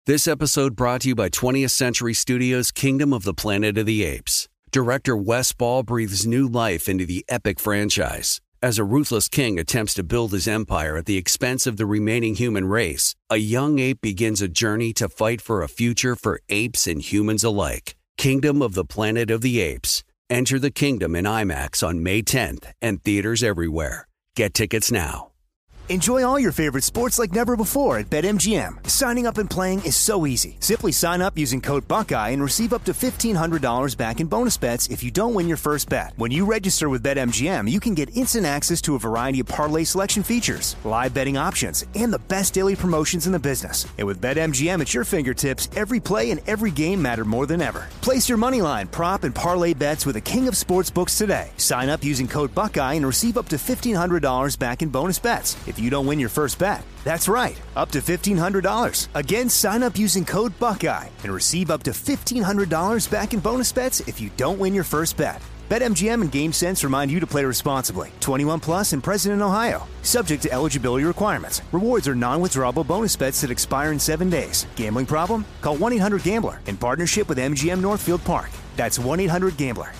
This episode brought to you by 20th Century Studios' Kingdom of the Planet of the Apes. Director Wes Ball breathes new life into the epic franchise. As a ruthless king attempts to build his empire at the expense of the remaining human race, a young ape begins a journey to fight for a future for apes and humans alike. Kingdom of the Planet of the Apes. Enter the kingdom in IMAX on May 10th and theaters everywhere. Get tickets now. Enjoy all your favorite sports like never before at BetMGM. Signing up and playing is so easy. Simply sign up using code Buckeye and receive up to $1,500 back in bonus bets if you don't win your first bet. When you register with BetMGM, you can get instant access to a variety of parlay selection features, live betting options, and the best daily promotions in the business. And with BetMGM at your fingertips, every play and every game matter more than ever. Place your moneyline, prop, and parlay bets with the king of sportsbooks today. Sign up using code Buckeye and receive up to $1,500 back in bonus bets if you don't win your first bet. That's right, up to $1,500. Again, sign up using code Buckeye and receive up to $1,500 back in bonus bets if you don't win your first bet. BetMGM and GameSense remind you to play responsibly. 21 plus and present in Ohio. Subject to eligibility requirements. Rewards are non-withdrawable bonus bets that expire in 7 days. Gambling problem? Call 1-800-GAMBLER in partnership with MGM Northfield Park. That's 1-800-GAMBLER.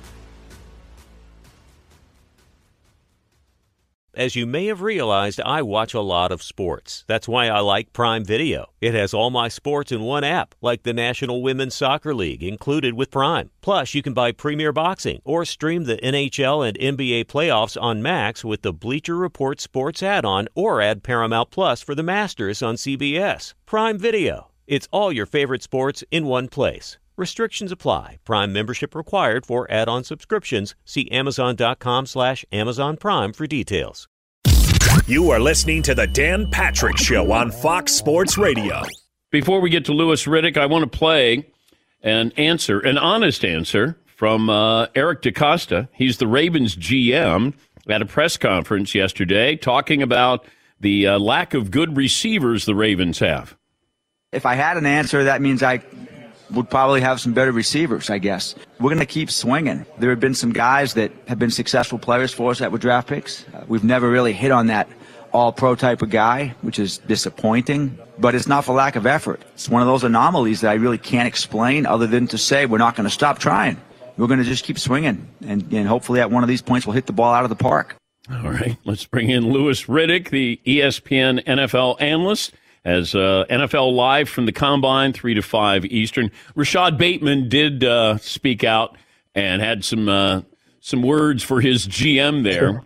As you may have realized, I watch a lot of sports. That's why I like Prime Video. It has all my sports in one app, like the National Women's Soccer League, included with Prime. Plus, you can buy Premier Boxing or stream the NHL and NBA playoffs on Max with the Bleacher Report Sports add-on, or add Paramount Plus for the Masters on CBS. Prime Video. It's all your favorite sports in one place. Restrictions apply. Prime membership required for add-on subscriptions. See Amazon.com/Amazon Prime for details. You are listening to The Dan Patrick Show on Fox Sports Radio. Before we get to Louis Riddick, I want to play an honest answer from Eric DeCosta. He's the Ravens GM at a press conference yesterday talking about the lack of good receivers the Ravens have. If I had an answer, that means I would probably have some better receivers, I guess. We're going to keep swinging. There have been some guys that have been successful players for us that were draft picks. We've never really hit on that all-pro type of guy, which is disappointing. But it's not for lack of effort. It's one of those anomalies that I really can't explain other than to say we're not going to stop trying. We're going to just keep swinging, and hopefully at one of these points we'll hit the ball out of the park. All right, let's bring in Louis Riddick, the ESPN NFL analyst, as NFL Live from the Combine, 3 to 5 Eastern. Rashad Bateman did speak out and had some words for his GM there.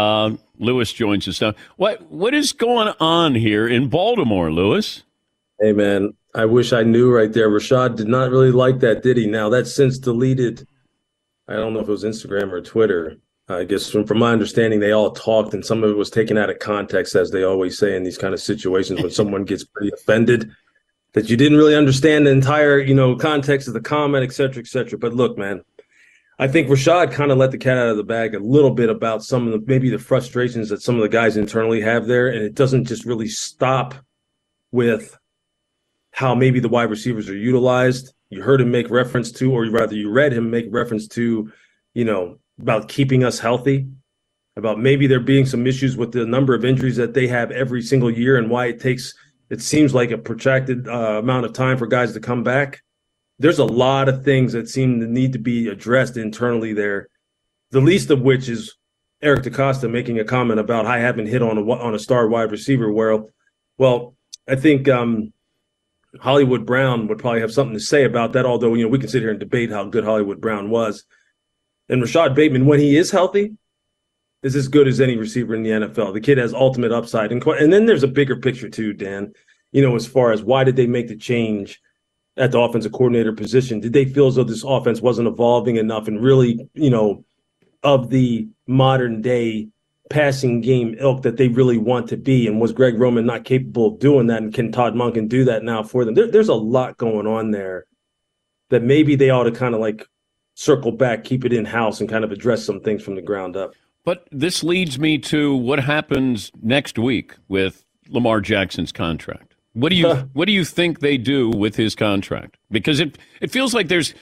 Louis joins us now. What is going on here in Baltimore, Louis? Hey, man, I wish I knew right there. Rashad did not really like that, did he? Now, that's since deleted. I don't know if it was Instagram or Twitter. I guess from my understanding, they all talked, and some of it was taken out of context, as they always say in these kind of situations when someone gets pretty offended, that you didn't really understand the entire, context of the comment, et cetera, et cetera. But look, man, I think Rashad kind of let the cat out of the bag a little bit about some of maybe the frustrations that some of the guys internally have there, and it doesn't just really stop with how maybe the wide receivers are utilized. You heard him make reference to, or rather you read him make reference to, about keeping us healthy, about maybe there being some issues with the number of injuries that they have every single year and why it seems like a protracted amount of time for guys to come back. There's a lot of things that seem to need to be addressed internally there, the least of which is Eric DeCosta making a comment about I haven't hit on a star wide receiver. Well, I think Hollywood Brown would probably have something to say about that, although we can sit here and debate how good Hollywood Brown was. And Rashad Bateman, when he is healthy, is as good as any receiver in the NFL. The kid has ultimate upside. And then there's a bigger picture too, Dan, as far as why did they make the change at the offensive coordinator position? Did they feel as though this offense wasn't evolving enough and really, of the modern day passing game ilk that they really want to be? And was Greg Roman not capable of doing that? And can Todd Monken do that now for them? There's a lot going on there that maybe they ought to kind of circle back, keep it in-house, and kind of address some things from the ground up. But this leads me to what happens next week with Lamar Jackson's contract. What do you think they do with his contract? Because it feels like there's,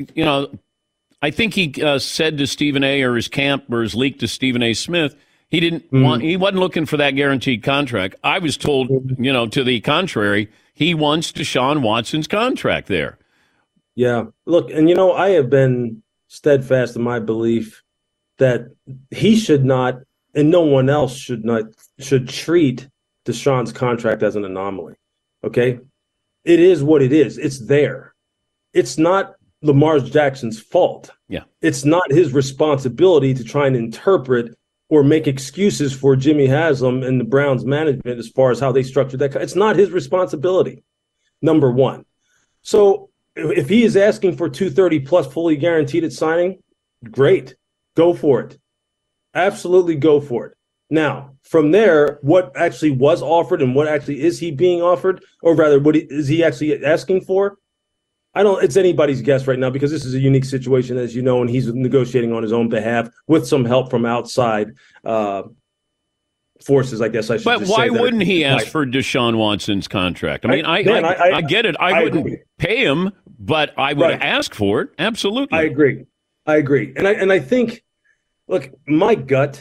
I think he said to Stephen A. or his camp or his leak to Stephen A. Smith, he wasn't looking for that guaranteed contract. I was told, to the contrary, he wants Deshaun Watson's contract there. Yeah. Look, and I have been steadfast in my belief that he should not, and no one else should treat Deshaun's contract as an anomaly. Okay? It is what it is. It's there. It's not Lamar Jackson's fault. Yeah. It's not his responsibility to try and interpret or make excuses for Jimmy Haslam and the Browns management as far as how they structured that. It's not his responsibility, number one. So if he is asking for $230 plus fully guaranteed at signing, great. Go for it. Absolutely go for it. Now, from there, what actually was offered and what actually is he being offered, or rather, what is he actually asking for? It's anybody's guess right now because this is a unique situation, as you know, and he's negotiating on his own behalf with some help from outside forces, I guess I should But just why say. wouldn't he ask for Deshaun Watson's contract? I mean, I get it. I wouldn't pay him, but I would ask for it. Absolutely. I agree. And I think, look, my gut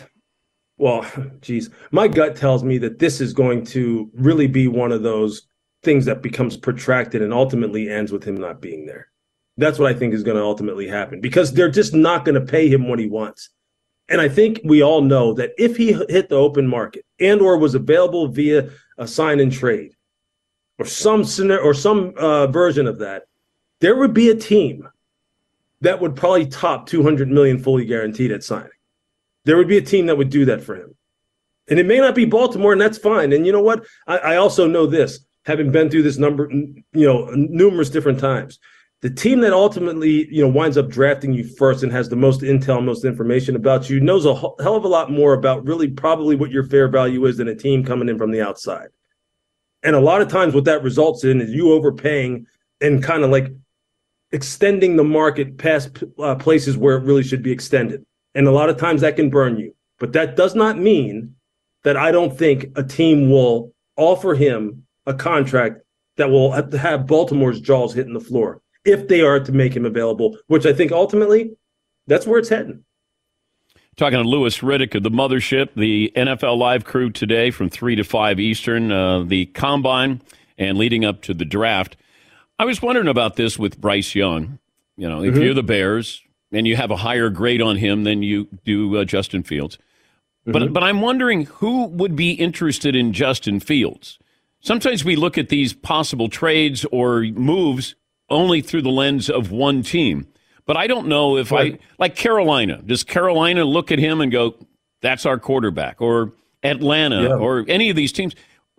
tells me that this is going to really be one of those things that becomes protracted and ultimately ends with him not being there. That's what I think is going to ultimately happen because they're just not going to pay him what he wants. And I think we all know that if he hit the open market and or was available via a sign and trade or some version of that, there would be a team that would probably top $200 million fully guaranteed at signing. There would be a team that would do that for him. And it may not be Baltimore, and that's fine. And you know what? I also know this, having been through this numerous different times. The team that ultimately, winds up drafting you first and has the most intel, most information about you knows a hell of a lot more about really probably what your fair value is than a team coming in from the outside. And a lot of times what that results in is you overpaying and kind of like extending the market past places where it really should be extended. And a lot of times that can burn you. But that does not mean that I don't think a team will offer him a contract that will have Baltimore's jaws hitting the floor if they are to make him available, which I think ultimately that's where it's heading. Talking to Louis Riddick of the Mothership, the NFL Live crew today from 3 to 5 Eastern, the Combine and leading up to the draft. I was wondering about this with Bryce Young. If you're the Bears and you have a higher grade on him than you do Justin Fields. But I'm wondering who would be interested in Justin Fields. Sometimes we look at these possible trades or moves only through the lens of one team. But I don't know if like Carolina. Does Carolina look at him and go, that's our quarterback? Or Atlanta or any of these teams?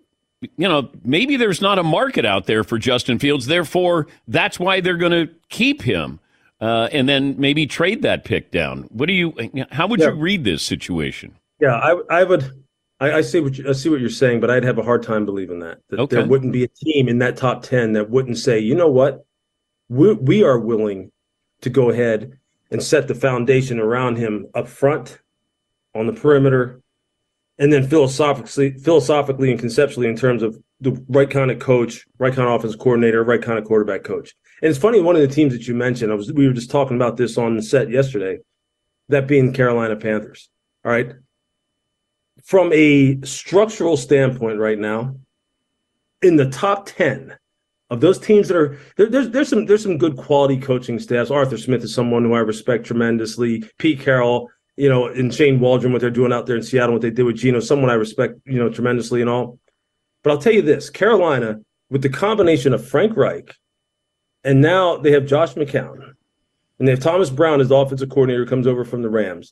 Maybe there's not a market out there for Justin Fields. Therefore, that's why they're going to keep him and then maybe trade that pick down. How would you read this situation? Yeah, I would. I see what you're saying, but I'd have a hard time believing that there wouldn't be a team in that top 10 that wouldn't say, you know what, we are willing to go ahead and set the foundation around him up front, on the perimeter, and then philosophically and conceptually in terms of the right kind of coach, right kind of offensive coordinator, right kind of quarterback coach. And it's funny, one of the teams that you mentioned, we were just talking about this on the set yesterday, that being the Carolina Panthers. All right. From a structural standpoint right now, in the top 10 of those teams that are there's some good quality coaching staffs. Arthur Smith is someone who I respect tremendously. Pete Carroll, and Shane Waldron, what they're doing out there in Seattle, what they did with Geno, someone I respect, tremendously and all. But I'll tell you this, Carolina, with the combination of Frank Reich, and now they have Josh McCown, and they have Thomas Brown as the offensive coordinator who comes over from the Rams.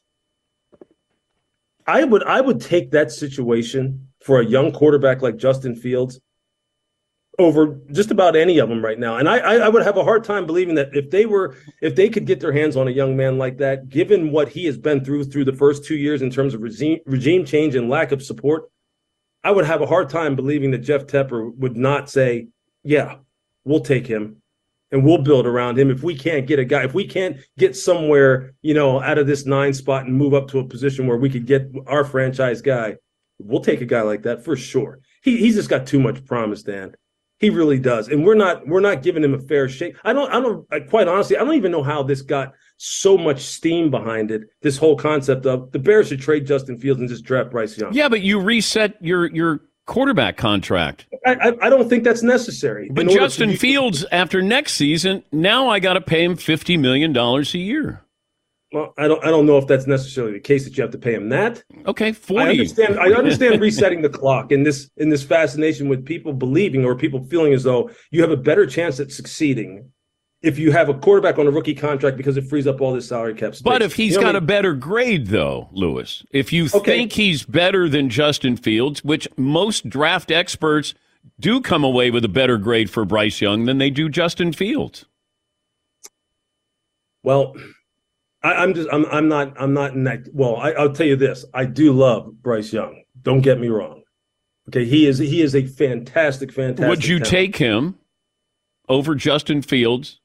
I would take that situation for a young quarterback like Justin Fields over just about any of them right now. And I would have a hard time believing that if they could get their hands on a young man like that, given what he has been through the first 2 years in terms of regime change and lack of support, I would have a hard time believing that Jeff Tepper would not say, yeah, we'll take him and we'll build around him. If we can't get a guy, if we can't get somewhere, out of this 9 spot and move up to a position where we could get our franchise guy, we'll take a guy like that for sure. He's just got too much promise, Dan. He really does. And we're not giving him a fair shake. Quite honestly, I don't even know how this got so much steam behind it. This whole concept of the Bears should trade Justin Fields and just draft Bryce Young. Yeah, but you reset your quarterback contract. I don't think that's necessary. But Justin Fields, after next season, now I got to pay him $50 million a year. Well, I don't know if that's necessarily the case that you have to pay him that. Okay, 40. I understand resetting the clock in this fascination with people believing or people feeling as though you have a better chance at succeeding if you have a quarterback on a rookie contract because it frees up all this salary cap space. But if he's got a better grade, though, Lewis, if you think he's better than Justin Fields, which most draft experts do come away with a better grade for Bryce Young than they do Justin Fields. Well, I'm not in that. Well, I'll tell you this. I do love Bryce Young. Don't get me wrong. Okay, he is a fantastic. Would you take him over Justin Fields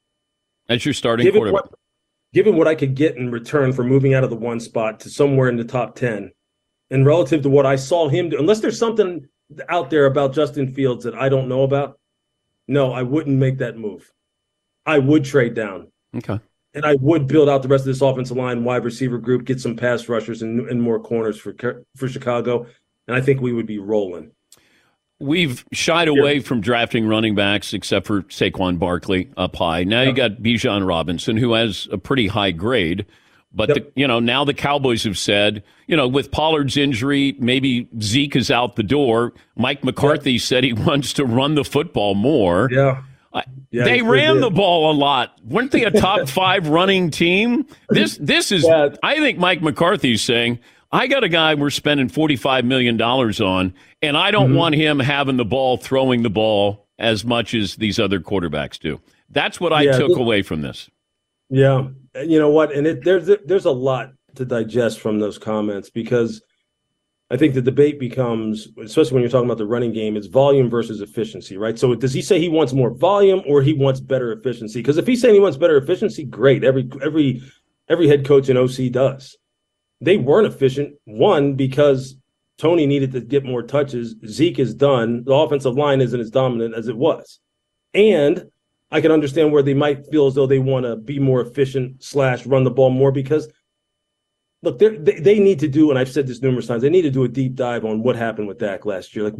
as your starting quarterback? Given what I could get in return for moving out of the one spot to somewhere in the top 10, and relative to what I saw him do, unless there's something out there about Justin Fields that I don't know about, no, I wouldn't make that move. I would trade down. Okay. And I would build out the rest of this offensive line, wide receiver group, get some pass rushers and more corners for Chicago, and I think we would be rolling. We've shied away from drafting running backs except for Saquon Barkley up high. Now you got Bijan Robinson, who has a pretty high grade. But, now the Cowboys have said, with Pollard's injury, maybe Zeke is out the door. Mike McCarthy said he wants to run the football more. Yeah. They ran the ball a lot. Weren't they a top 5 running team? This is, I think Mike McCarthy's saying, I got a guy we're spending $45 million on, and I don't want him having the ball, throwing the ball as much as these other quarterbacks do. That's what I took away from this. Yeah. You know what? And there's a lot to digest from those comments because I think the debate becomes, especially when you're talking about the running game, it's volume versus efficiency, right? So does he say he wants more volume or he wants better efficiency? Because if he's saying he wants better efficiency, great. Every head coach in OC does. They weren't efficient, one, because Tony needed to get more touches. Zeke is done. The offensive line isn't as dominant as it was. And I can understand where they might feel as though they want to be more efficient / run the ball more because, look, they need to do, and I've said this numerous times, they need to do a deep dive on what happened with Dak last year. Like,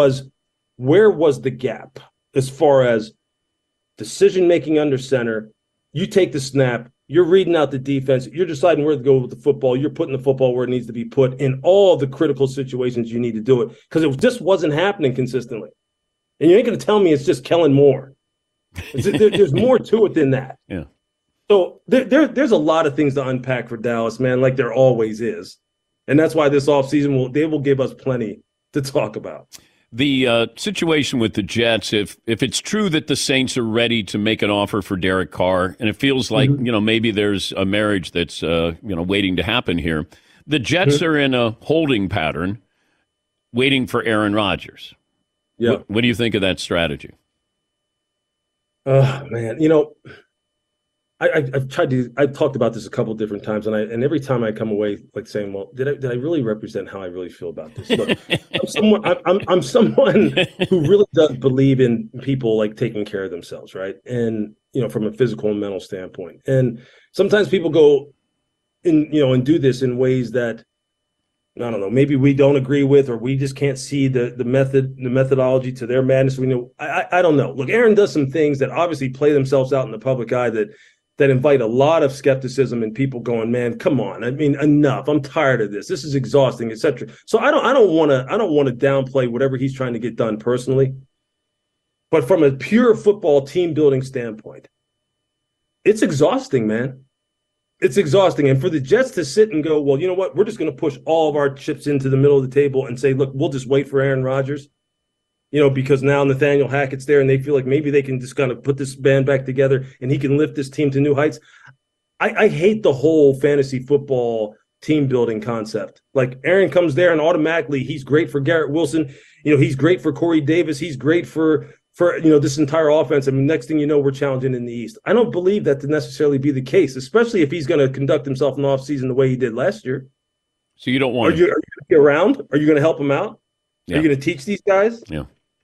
where was the gap as far as decision-making under center? You take the snap, you're reading out the defense, you're deciding where to go with the football, you're putting the football where it needs to be put in all the critical situations you need to do it because it just wasn't happening consistently. And you ain't going to tell me it's just Kellen Moore. There's more to it than that. Yeah. So there's a lot of things to unpack for Dallas, man, like there always is. And that's why this offseason they will give us plenty to talk about. The situation with the Jets, if it's true that the Saints are ready to make an offer for Derek Carr, and it feels like, maybe there's a marriage that's, waiting to happen here, the Jets are in a holding pattern waiting for Aaron Rodgers. Yeah. What do you think of that strategy? Oh, man. I've talked about this a couple different times, and every time I come away like saying, "Well, did I really represent how I really feel about this?" Look, I'm someone who really does believe in people like taking care of themselves, right? And from a physical and mental standpoint. And sometimes people go and do this in ways that I don't know, maybe we don't agree with, or we just can't see the methodology to their madness. I don't know. Look, Aaron does some things that obviously play themselves out in the public eye that invite a lot of skepticism and people going, man, come on. I mean, enough. I'm tired of this. This is exhausting, etc. So I don't want to downplay whatever he's trying to get done personally. But from a pure football team building standpoint, it's exhausting, man. It's exhausting. And for the Jets to sit and go, well, you know what? We're just going to push all of our chips into the middle of the table and say, look, we'll just wait for Aaron Rodgers. Because now Nathaniel Hackett's there and they feel like maybe they can just kind of put this band back together and he can lift this team to new heights. I hate the whole fantasy football team building concept. Like Aaron comes there and automatically he's great for Garrett Wilson. He's great for Corey Davis. He's great for this entire offense. I mean, next thing you know, we're challenging in the East. I don't believe that to necessarily be the case, especially if he's going to conduct himself in the offseason the way he did last year. So you don't want Are you going to be around? Are you going to help him out? Yeah. Are you going to teach these guys? Yeah.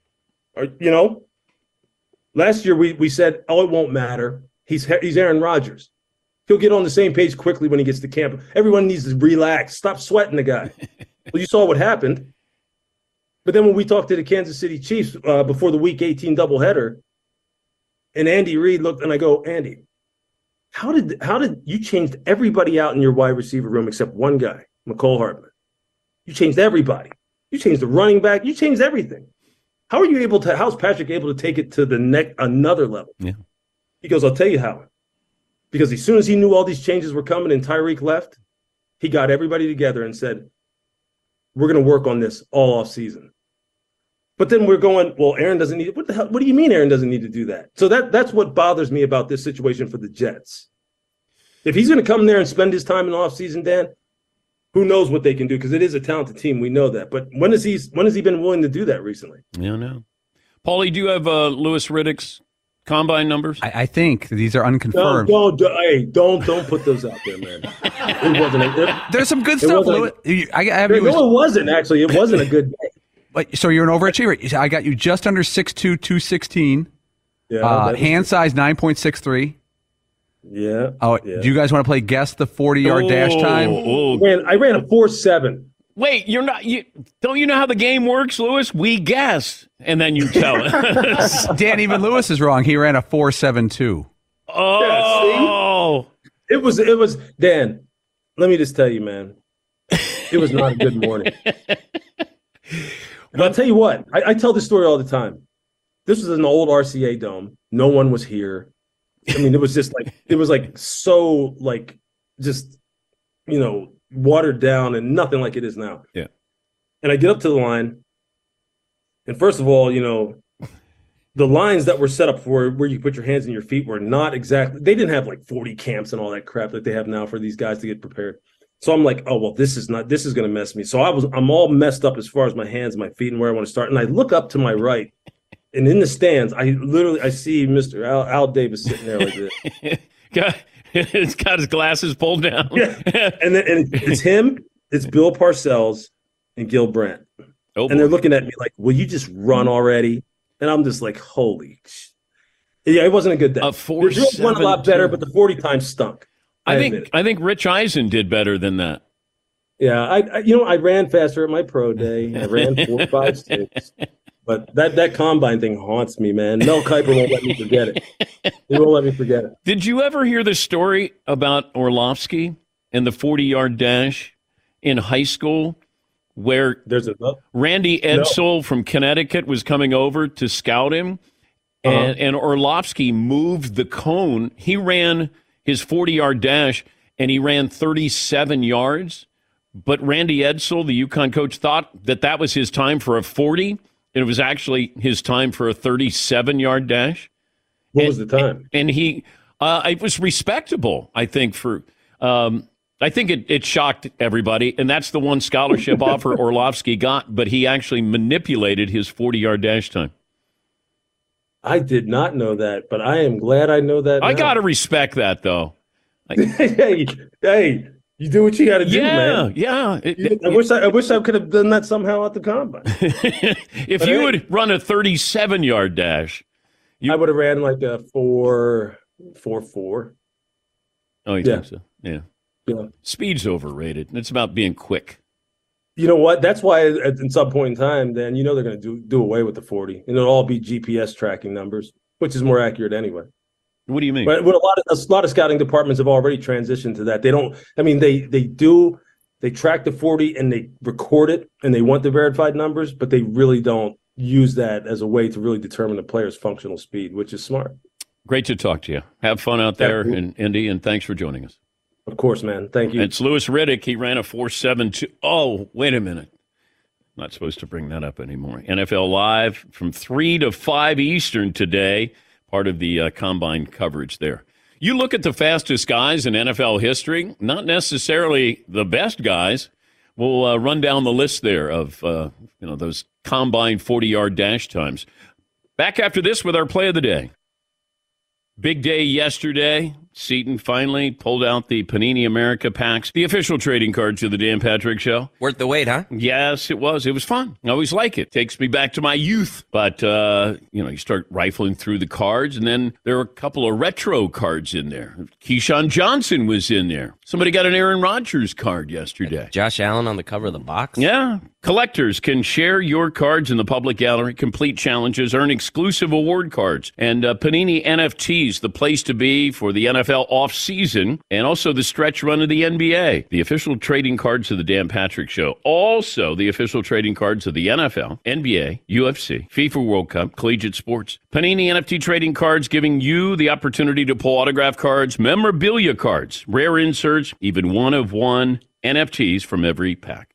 Last year we said, oh, it won't matter. He's Aaron Rodgers. He'll get on the same page quickly when he gets to camp. Everyone needs to relax. Stop sweating the guy. Well, you saw what happened. But then when we talked to the Kansas City Chiefs before the Week 18 doubleheader, and Andy Reid looked, and I go, Andy, how did you changed everybody out in your wide receiver room except one guy, McCole Hardman? You changed everybody. You changed the running back. You changed everything. How's Patrick able to take it to another level? Yeah. He goes, I'll tell you how. Because as soon as he knew all these changes were coming and Tyreek left, he got everybody together and said, we're going to work on this all off season. But then we're going, well, Aaron doesn't need it. What the hell? What do you mean Aaron doesn't need to do that? So that's what bothers me about this situation for the Jets. If he's going to come there and spend his time in the offseason, Dan, who knows what they can do, because it is a talented team. We know that. But when has he been willing to do that recently? Yeah, no. Paulie, do you have Louis Riddick's combine numbers? I think these are unconfirmed. Don't put those out there, man. It wasn't. There's some good stuff, Louis. It wasn't, actually. It wasn't a good day. So you're an overachiever. I got you just under 6'2", 216. Yeah. Hand size 9.63. Yeah. Oh, yeah. Do you guys want to play guess the 40-yard dash time? I ran a 4.7. Wait, don't you know how the game works, Louis? We guess, and then you tell us. Dan, even Louis is wrong. He ran a 4.72. Oh. Yeah, it was Dan. Let me just tell you, man. It was not a good morning. But I'll tell you what. I tell this story all the time. This was an old RCA dome. No one was here. I mean, it was just so watered down and nothing like it is now. Yeah. And I get up to the line, and first of all, the lines that were set up for where you put your hands and your feet were not exactly. They didn't have like 40 camps and all that crap that they have now for these guys to get prepared. So I'm like, oh well, this is going to mess me. So I'm all messed up as far as my hands, my feet, and where I want to start. And I look up to my right. And in the stands, I see Mr. Al Davis sitting there like this. He's got his glasses pulled down. Yeah. And it's him, it's Bill Parcells, and Gil Brandt. Oh, and they're looking at me like, will you just run already? And I'm just like, holy shit. Yeah, it wasn't a good day. A 4.7 went a lot better, but the 40 times stunk. I think Rich Eisen did better than that. Yeah, I ran faster at my pro day. I ran 4.56. But that combine thing haunts me, man. Mel Kiper won't let me forget it. He won't let me forget it. Did you ever hear the story about Orlovsky and the 40-yard dash in high school where Randy Edsall from Connecticut was coming over to scout him, and Orlovsky moved the cone. He ran his 40-yard dash, and he ran 37 yards. But Randy Edsall, the UConn coach, thought that was his time for a 40, and it was actually his time for a 37-yard dash. What was the time? And he, it was respectable, I think, I think it shocked everybody, and that's the one scholarship offer Orlovsky got, but he actually manipulated his 40-yard dash time. I did not know that, but I am glad I know that now. I got to respect that, though. Hey, you do what you got to do, man. Yeah. I wish I could have done that somehow at the combine. If you would run a 37-yard dash, I would have ran like a 4.44. Oh, you think so? Yeah. Speed's overrated. It's about being quick. You know what? That's why at some point in time, then they're going to do away with the 40, and it'll all be GPS tracking numbers, which is more accurate anyway. What do you mean? But a lot of scouting departments have already transitioned to that. They don't. I mean, they track the 40 and they record it, and they want the verified numbers, but they really don't use that as a way to really determine the player's functional speed, which is smart. Great to talk to you. Have fun out there in Indy, and thanks for joining us. Of course, man. Thank you. It's Louis Riddick. He ran a 4.72. Oh, wait a minute. Not supposed to bring that up anymore. NFL Live from 3 to 5 Eastern today, part of the combine coverage there. You look at the fastest guys in NFL history, not necessarily the best guys. We'll run down the list there of those combine 40-yard dash times. Back after this with our play of the day. Big day yesterday. Seton finally pulled out the Panini America packs, the official trading cards of the Dan Patrick Show. Worth the wait, huh? Yes, it was. It was fun. I always like it. Takes me back to my youth. But, you start rifling through the cards, and then there were a couple of retro cards in there. Keyshawn Johnson was in there. Somebody got an Aaron Rodgers card yesterday. Josh Allen on the cover of the box? Yeah. Collectors can share your cards in the public gallery, complete challenges, earn exclusive award cards, and Panini NFTs, the place to be for the NFL offseason, and also the stretch run of the NBA. The official trading cards of the Dan Patrick Show. Also, the official trading cards of the NFL, NBA, UFC, FIFA World Cup, collegiate sports. Panini NFT trading cards giving you the opportunity to pull autograph cards, memorabilia cards, rare inserts, even one-of-one NFTs from every pack.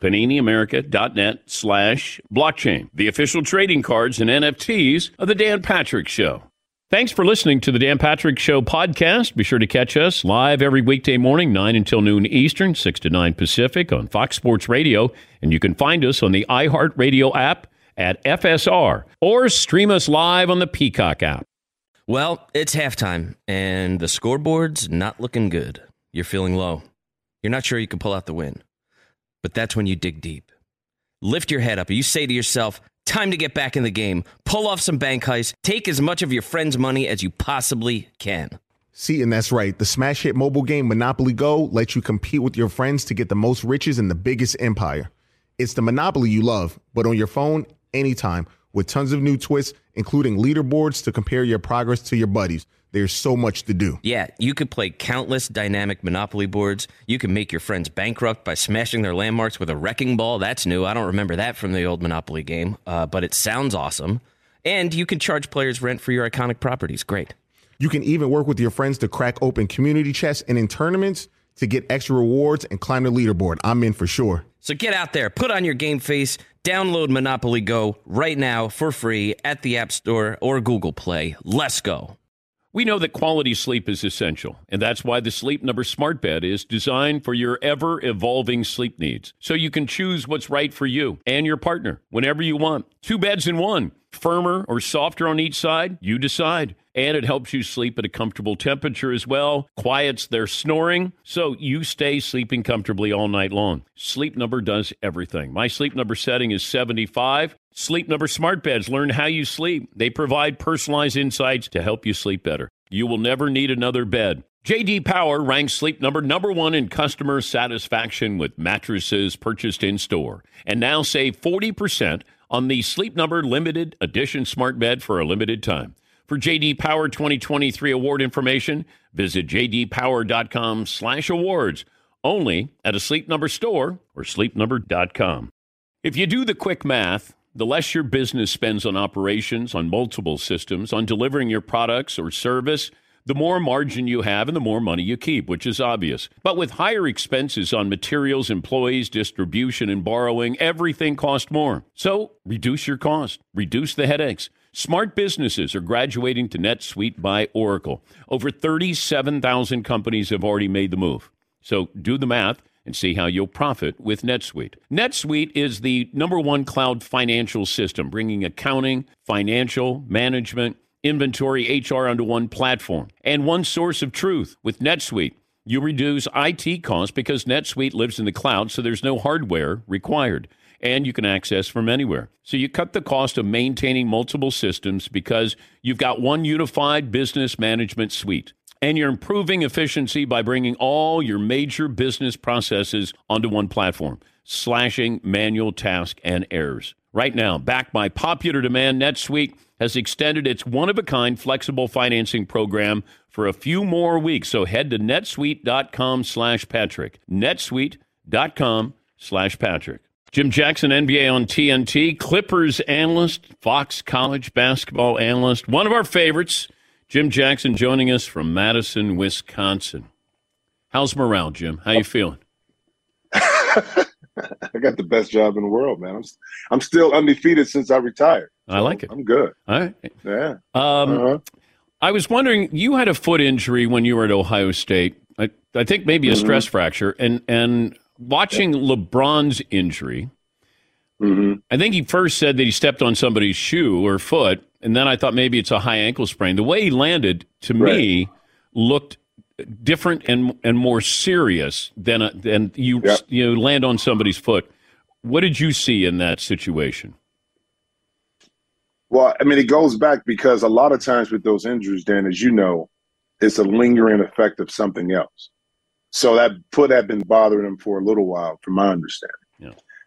PaniniAmerica.net/blockchain. The official trading cards and NFTs of the Dan Patrick Show. Thanks for listening to the Dan Patrick Show podcast. Be sure to catch us live every weekday morning, 9 until noon Eastern, 6 to 9 Pacific on Fox Sports Radio. And you can find us on the iHeartRadio app at FSR or stream us live on the Peacock app. Well, it's halftime, and the scoreboard's not looking good. You're feeling low. You're not sure you can pull out the win. But that's when you dig deep. Lift your head up and you say to yourself, time to get back in the game. Pull off some bank heists. Take as much of your friend's money as you possibly can. See, and that's right. The smash hit mobile game Monopoly Go lets you compete with your friends to get the most riches in the biggest empire. It's the Monopoly you love, but on your phone, anytime, with tons of new twists, including leaderboards to compare your progress to your buddies. There's so much to do. Yeah, you could play countless dynamic Monopoly boards. You can make your friends bankrupt by smashing their landmarks with a wrecking ball. That's new. I don't remember that from the old Monopoly game, but it sounds awesome. And you can charge players rent for your iconic properties. Great. You can even work with your friends to crack open community chests and in tournaments to get extra rewards and climb the leaderboard. I'm in for sure. So get out there, put on your game face, download Monopoly Go right now for free at the App Store or Google Play. Let's go. We know that quality sleep is essential, and that's why the Sleep Number Smart Bed is designed for your ever-evolving sleep needs, so you can choose what's right for you and your partner whenever you want. 2 beds in one, firmer or softer on each side, you decide. And it helps you sleep at a comfortable temperature as well, quiets their snoring, so you stay sleeping comfortably all night long. Sleep Number does everything. My Sleep Number setting is 75. Sleep Number Smart Beds learn how you sleep. They provide personalized insights to help you sleep better. You will never need another bed. J.D. Power ranks Sleep Number #1 in customer satisfaction with mattresses purchased in-store. And now save 40% on the Sleep Number Limited Edition Smart Bed for a limited time. For J.D. Power 2023 award information, visit jdpower.com/awards. Only at a Sleep Number store or sleepnumber.com. If you do the quick math, the less your business spends on operations, on multiple systems, on delivering your products or service, the more margin you have and the more money you keep, which is obvious. But with higher expenses on materials, employees, distribution, and borrowing, everything costs more. So reduce your cost. Reduce the headaches. Smart businesses are graduating to NetSuite by Oracle. Over 37,000 companies have already made the move. So do the math and see how you'll profit with NetSuite. NetSuite is the #1 cloud financial system, bringing accounting, financial, management, inventory, HR onto one platform and one source of truth. With NetSuite, you reduce IT costs because NetSuite lives in the cloud, so there's no hardware required. And you can access from anywhere. So you cut the cost of maintaining multiple systems because you've got one unified business management suite. And you're improving efficiency by bringing all your major business processes onto one platform, slashing manual tasks and errors. Right now, backed by popular demand, NetSuite has extended its one-of-a-kind flexible financing program for a few more weeks. So head to netsuite.com/Patrick. netsuite.com/Patrick. Jim Jackson, NBA on TNT, Clippers analyst, Fox College basketball analyst, one of our favorites, Jim Jackson, joining us from Madison, Wisconsin. How's morale, Jim? How you feeling? I got the best job in the world, man. I'm still undefeated since I retired. So I like it. I'm good. All right. Yeah. I was wondering, you had a foot injury when you were at Ohio State. I think maybe a stress fracture, and watching LeBron's injury, I think he first said that he stepped on somebody's shoe or foot, and then I thought maybe it's a high ankle sprain. The way he landed, to me, looked different and more serious than you land on somebody's foot. What did you see in that situation? Well, I mean, it goes back because a lot of times with those injuries, Dan, as you know, it's a lingering effect of something else. So that foot had been bothering him for a little while, from my understanding. Yeah.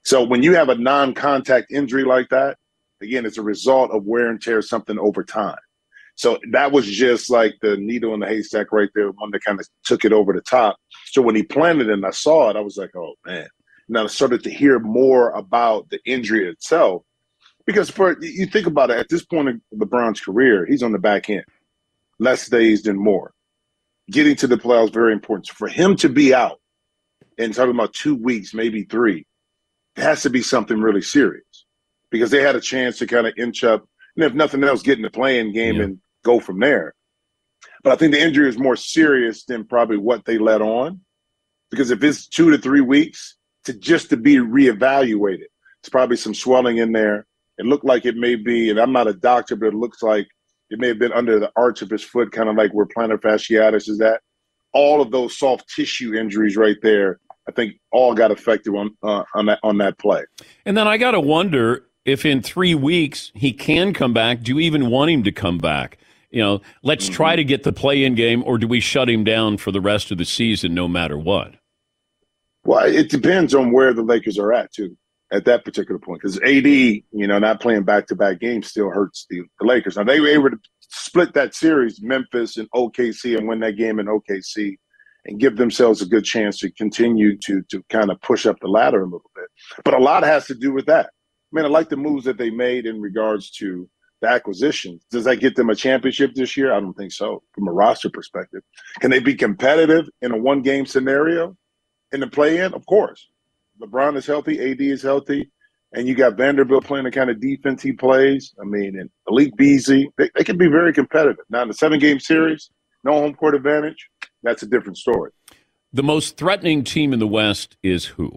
So when you have a non-contact injury like that, again, it's a result of wear and tear, something over time. So that was just like the needle in the haystack right there, one that kind of took it over the top. So when he planted it and I saw it, I was like, oh, man. Now I started to hear more about the injury itself. Because you think about it, at this point in LeBron's career, he's on the back end. Less days than more. Getting to the playoffs is very important. So for him to be out and talking about 2 weeks, maybe 3, it has to be something really serious. Because they had a chance to kind of inch up, and if nothing else, get in the play-in game and go from there. But I think the injury is more serious than probably what they let on. Because if it's 2 to 3 weeks to be reevaluated, it's probably some swelling in there. It looked like it may be, and I'm not a doctor, but it looks like it may have been under the arch of his foot, kind of like where plantar fasciitis is at. All of those soft tissue injuries right there, I think all got affected on that play. And then I got to wonder if in 3 weeks he can come back. Do you even want him to come back? Let's try to get the play-in game, or do we shut him down for the rest of the season no matter what? Well, it depends on where the Lakers are at, too, at that particular point. Because AD, not playing back-to-back games still hurts the Lakers. Now, they were able to split that series, Memphis and OKC, and win that game in OKC and give themselves a good chance to continue to kind of push up the ladder a little bit. But a lot has to do with that. I mean, I like the moves that they made in regards to the acquisitions. Does that get them a championship this year? I don't think so from a roster perspective. Can they be competitive in a one-game scenario in the play-in? Of course. LeBron is healthy, AD is healthy, and you got Vanderbilt playing the kind of defense he plays. I mean, and Malik Beasley, they can be very competitive. Now, in the 7-game series, no home court advantage, that's a different story. The most threatening team in the West is who?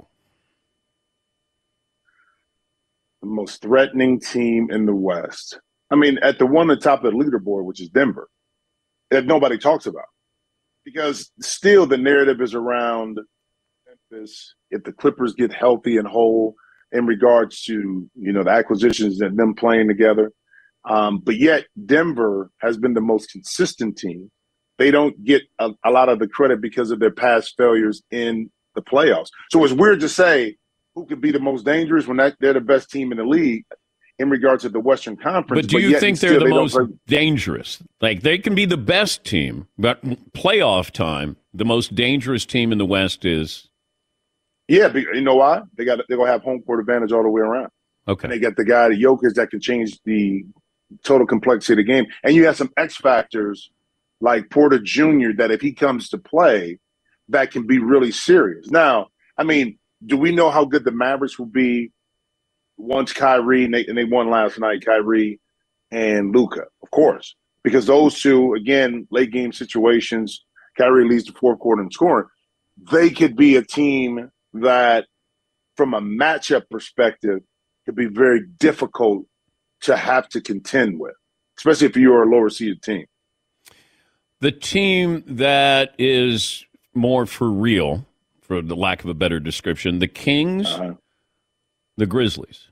The most threatening team in the West. I mean, at the top of the leaderboard, which is Denver, that nobody talks about. Because still the narrative is around Memphis, if the Clippers get healthy and whole in regards to, the acquisitions and them playing together. But yet Denver has been the most consistent team. They don't get a lot of the credit because of their past failures in the playoffs. So it's weird to say who could be the most dangerous when they're the best team in the league in regards to the Western Conference. But do you think they're the most dangerous? Like, they can be the best team, but playoff time, the most dangerous team in the West is? Yeah, you know why? They're going to have home court advantage all the way around. Okay. And they got the guy, the Jokic, that can change the total complexity of the game. And you have some X factors like Porter Jr. that if he comes to play, that can be really serious. Now, I mean, do we know how good the Mavericks will be once Kyrie, and they won last night, Kyrie and Luka? Of course, because those two, again, late game situations, Kyrie leads the fourth quarter in scoring. They could be a team that, from a matchup perspective, could be very difficult to have to contend with, especially if you're a lower seeded team. The team that is more for real, for the lack of a better description, the Kings, the Grizzlies.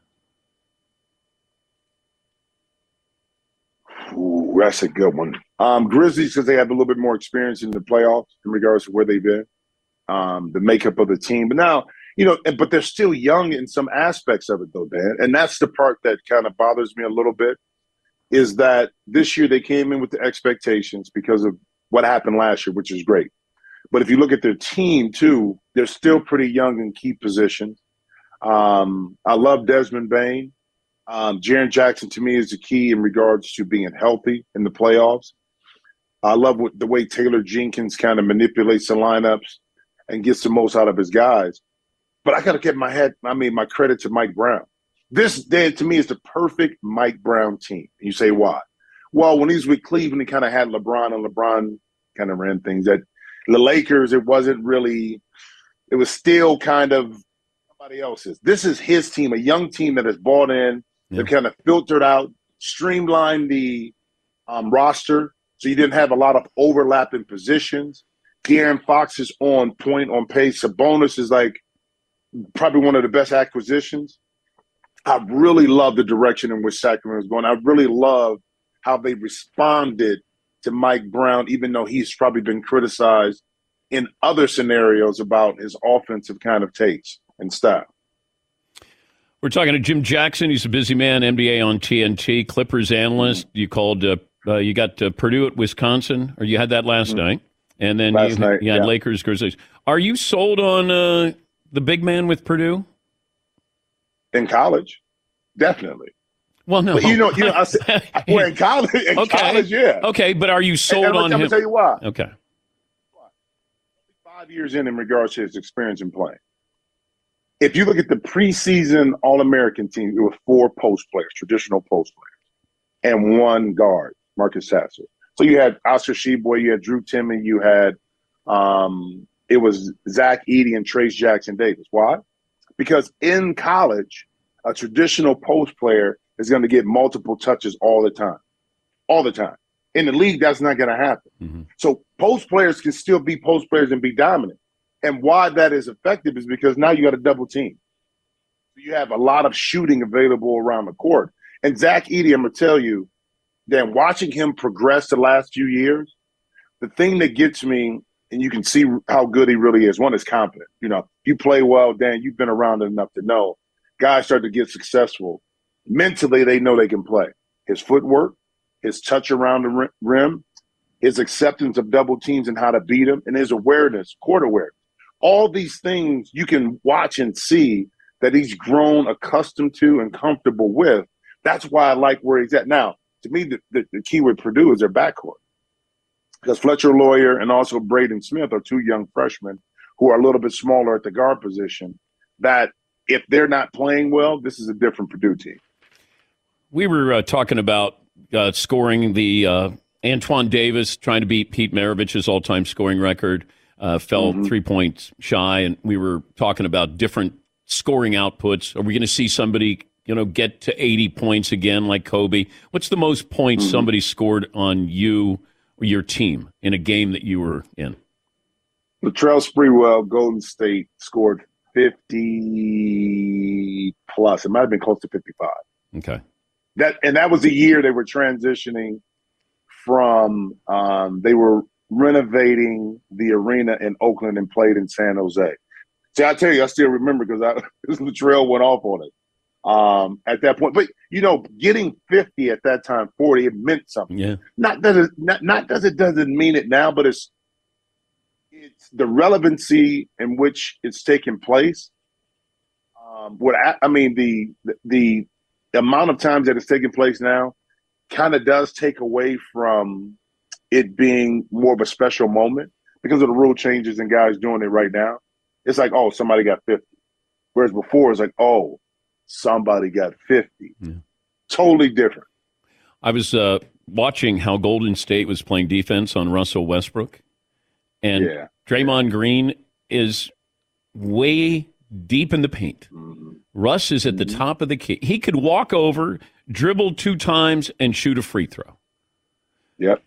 Ooh, that's a good one. Grizzlies, because they have a little bit more experience in the playoffs in regards to where they've been, the makeup of the team. But now, but they're still young in some aspects of it, though, Dan. And that's the part that kind of bothers me a little bit, is that this year they came in with the expectations because of what happened last year, which is great. But if you look at their team, too, they're still pretty young in key positions. I love Desmond Bane. Jaren Jackson, to me, is the key in regards to being healthy in the playoffs. I love the way Taylor Jenkins kind of manipulates the lineups and gets the most out of his guys. But I got to get my credit to Mike Brown. This, Dan, to me, is the perfect Mike Brown team. You say, why? Well, when he was with Cleveland, he kind of had LeBron, and LeBron kind of ran things. At the Lakers, it wasn't really – it was still kind of somebody else's. This is his team, a young team that has bought in. Yeah. They've kind of filtered out, streamlined the roster, so you didn't have a lot of overlap in positions. De'Aaron Fox is on point, on pace. Sabonis is like probably one of the best acquisitions. I really love the direction in which Sacramento is going. I really love how they responded to Mike Brown, even though he's probably been criticized in other scenarios about his offensive kind of taste and style. We're talking to Jim Jackson. He's a busy man, NBA on TNT, Clippers analyst. You called, you got Purdue at Wisconsin, or you had that last night, and then you had Lakers, Grizzlies. Are you sold on the big man with Purdue? In college, definitely. Well, no. But I said, well, in college, yeah. Okay, but are you sold on him? I'm going to tell you why. Okay. 5 years in regards to his experience in playing. If you look at the preseason All-American team, it was 4 post players, traditional post players, and 1 guard, Marcus Sasser. So you had Oscar Tshiebwe, you had Drew Timme, you had it was Zach Edey and Trace Jackson Davis. Why? Because in college, a traditional post player is going to get multiple touches all the time. All the time. In the league, that's not going to happen. Mm-hmm. So post players can still be post players and be dominant. And why that is effective is because now you got a double team. You have a lot of shooting available around the court. And Zach Edey, I'm going to tell you, that watching him progress the last few years, the thing that gets me, and you can see how good he really is, one is confident. You play well, Dan, you've been around enough to know guys start to get successful. Mentally, they know they can play. His footwork, his touch around the rim, his acceptance of double teams and how to beat them, and his awareness, court awareness. All these things you can watch and see that he's grown accustomed to and comfortable with. That's why I like where he's at. Now, to me, the key with Purdue is their backcourt. Because Fletcher Loyer and also Braden Smith are 2 young freshmen who are a little bit smaller at the guard position, that if they're not playing well, this is a different Purdue team. We were talking about scoring the Antoine Davis trying to beat Pete Maravich's all-time scoring record. Fell 3 points shy, and we were talking about different scoring outputs. Are we going to see somebody, get to 80 points again like Kobe? What's the most points somebody scored on you or your team in a game that you were in? Latrell Sprewell, Golden State, scored 50 plus. It might have been close to 55. Okay. That was the year they were transitioning from they were renovating the arena in Oakland and played in San Jose. See, I tell you, I still remember because Latrell went off on it at that point. But getting 50 at that time, 40, it meant something. Yeah. Not that it doesn't mean it now, but it's the relevancy in which it's taking place. The amount of times that it's taking place now kind of does take away from it being more of a special moment because of the rule changes and guys doing it right now. It's like, oh, somebody got 50. Whereas before, it's like, oh, somebody got 50. Yeah. Totally different. I was watching how Golden State was playing defense on Russell Westbrook. And Draymond Green is way deep in the paint. Mm-hmm. Russ is at the top of the key. He could walk over, dribble 2 times, and shoot a free throw. Yep.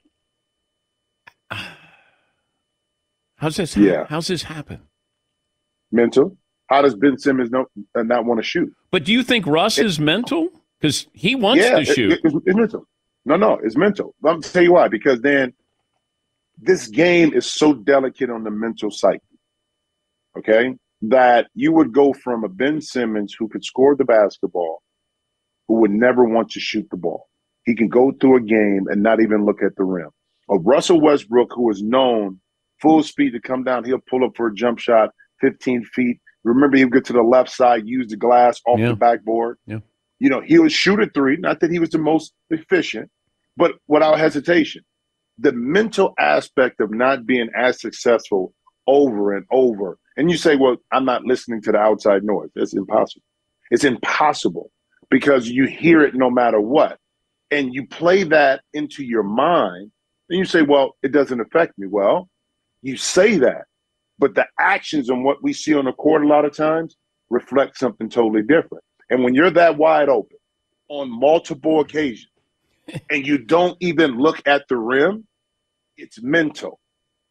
How's this happen? Mental. How does Ben Simmons not want to shoot? But do you think Russ is mental? Because he wants to shoot. It's mental. No, it's mental. Let me tell you why. Because then this game is so delicate on the mental psyche, okay, that you would go from a Ben Simmons who could score the basketball, who would never want to shoot the ball. He can go through a game and not even look at the rim. A Russell Westbrook who is known full speed to come down, he'll pull up for a jump shot, 15 feet. Remember, he'll get to the left side, use the glass off the backboard. Yeah. He would shoot a 3. Not that he was the most efficient, but without hesitation. The mental aspect of not being as successful over and over. And you say, well, I'm not listening to the outside noise. That's impossible. It's impossible because you hear it no matter what. And you play that into your mind. And you say, well, it doesn't affect me. Well, you say that. But the actions and what we see on the court a lot of times reflect something totally different. And when you're that wide open on multiple occasions and you don't even look at the rim, it's mental.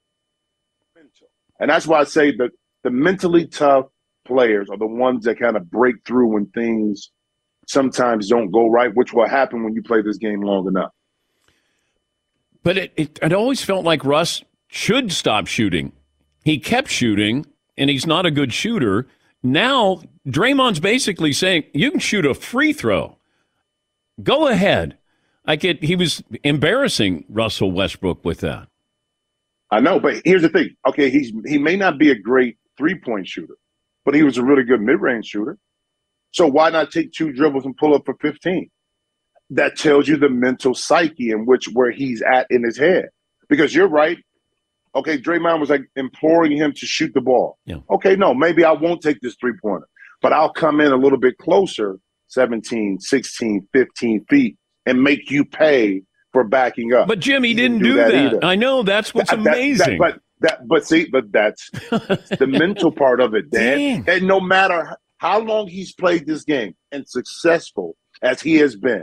And that's why I say that the mentally tough players are the ones that kind of break through when things sometimes don't go right, which will happen when you play this game long enough. But it always felt like Russ should stop shooting. He kept shooting, and he's not a good shooter. Now, Draymond's basically saying, you can shoot a free throw. Go ahead. He was embarrassing Russell Westbrook with that. I know, but here's the thing. Okay, he may not be a great three-point shooter, but he was a really good mid-range shooter. So why not take 2 dribbles and pull up for 15? That tells you the mental psyche in where he's at in his head. Because you're right. Okay, Draymond was like imploring him to shoot the ball. Yeah. Okay, no, maybe I won't take this three-pointer, but I'll come in a little bit closer, 17, 16, 15 feet, and make you pay for backing up. But Jim, he didn't do that. Either. I know, that's what's amazing. But that's the mental part of it, Dan. Dang. And no matter how long he's played this game and successful as he has been,